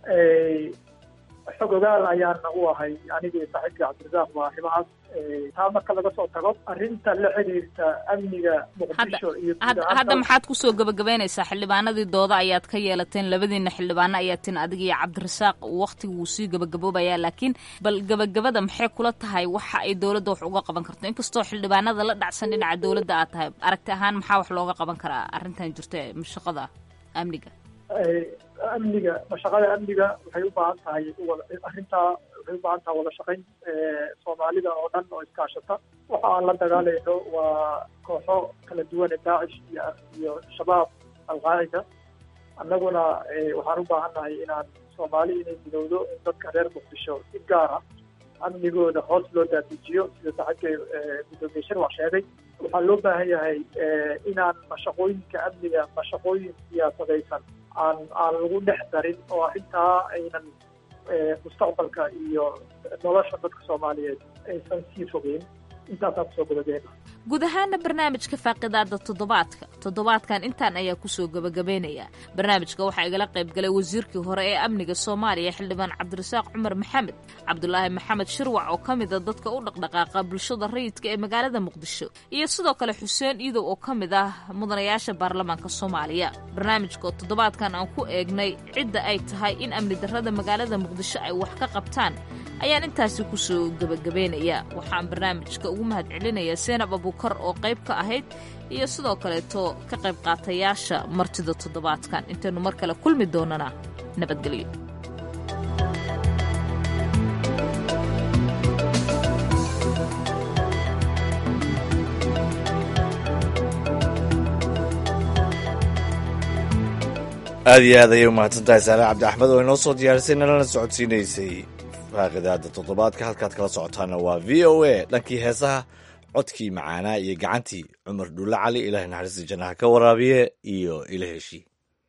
xog ogaal ayaana u ahay anigii saaxiibkii Cabdirasaaq waa arrimahaas. taa marka laga soo tago arrinta la xiriirta amniga Muqdisho iyo hadda maxaad kusoo gabagabeynaysaa? xildhibaanadii dooda ayaad ka yeelateen, labadiina xildhibaano ayaa tin adiga iyo Cabdirasaaq. waqtigu wuu sii gabagaboobayaa, laakiin bal gabagabada maxay kula tahay waxa ay dowladda wax uga qaban karto? inkastoo xildhibaanada la dhacsan dhinaca dowladda aad tahay, aragti ahaan maxaa wax looga qaban karaa arrintan jirta shaqada? amniga amniga shaqada amniga waxay u baahan tahay arrintaa waxay u baahan tahay wada shaqayn soomaalida oo dhan oo iskaashata waxa aan la dagaalayno waa kooxo kala duwan daacish iyo shabaab alqaacida annaguna waxaan u baahannahay inaan soomaali inay midowdo in dadka reer muqdisho si gaar ah amnigooda hoos loo daadijiyo sida saxibkay gudoomiye shirwac sheegay waxaa loo baahan yahay inaan mashaqooyinka amniga mashaqooyin siyaasadaysan aan lagu dhex darin oo arrintaa aynan mustaqbalka iyo nolosha dadka soomaaliyeed aysan sii fogeyn intaasaan kusoo gabagabeyna guud ahaana barnaamijka faaqidaada toddobaadkan intaan ayaa kusoo gabagabeynaya barnaamijka waxaa igala qayb galay wasiirkii hore ee amniga soomaaliya xildhibaan cabdirasaaq cumar maxamed cabdulaahi maxamed shirwac oo ka mida dadka u dhaqdhaqaaqa bulshada rayidka ee magaalada muqdisho iyo sidoo kale xuseen iidow oo ka mid ah mudanayaasha baarlamaanka soomaaliya barnaamijka oo toddobaadkan aan ku eegnay cidda ay tahay in amni darrada magaalada muqdisho ay wax ka qabtaan ayaan intaasi kusoo gabagabeynaya waxaan barnaamijka ugu mahad celinayaa seenab abuukar oo qayb ka ahayd iyo sidoo kaleeto ka qayb qaatayaasha martida toddobaadkan intaynu mar kale kulmi doonana nabadgelyo aad iyo aad ayay umahadsantahay saale cabdi axmed oo inoo soo diyaarisay nalana socodsiinaysay faaqidaada toddobaadka halkaad kala socotaana waa v o a dhankii heesaha codkii macaanaa iyo gacantii cumar dhulle cali ilaahay naxariista jannaha ka waraabiye iyo ila heshii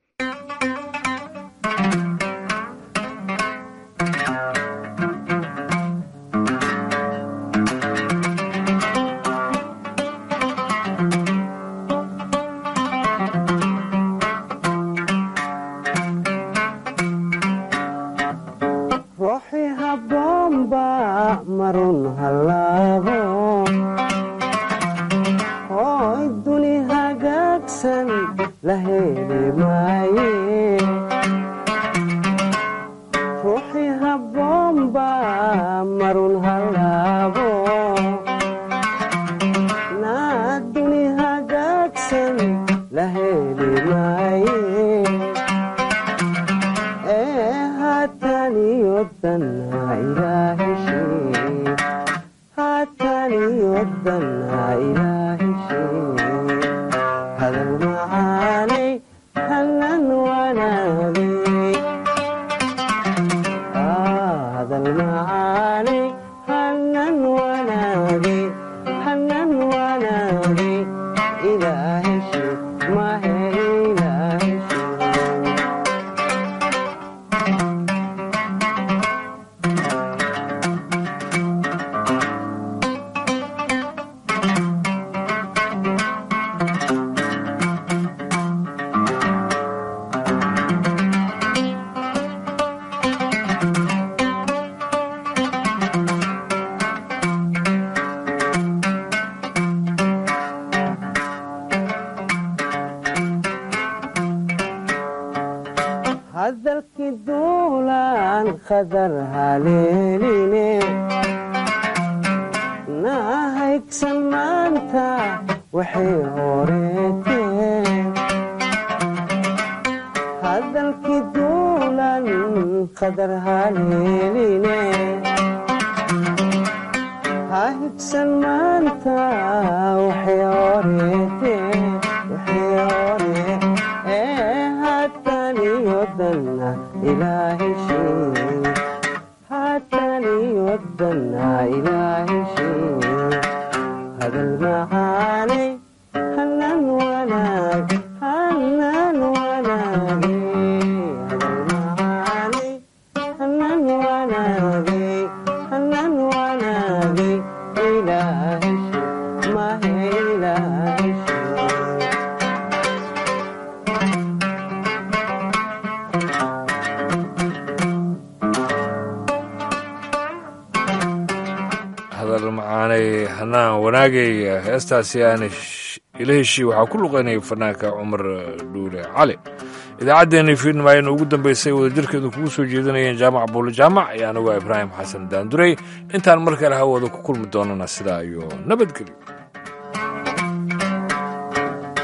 heestaasi aan ila heshii waxaa ku luqaynayay fanaanka cumar dhuule cali idaacaddeenii fiidnimo ayaynu ugu dambaysay wadajirkeedu kugu soo jeedinayeen jaamac buulle jaamac iyo anigu ibraahim xasan daandurey intaan mar kale hawada ku kulmi doonana sidaa iyo nabadgelyo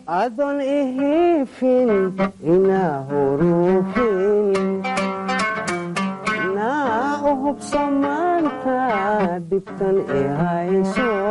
adon ihifin ina hurufin naa uhubso maanta dhibtan ihayso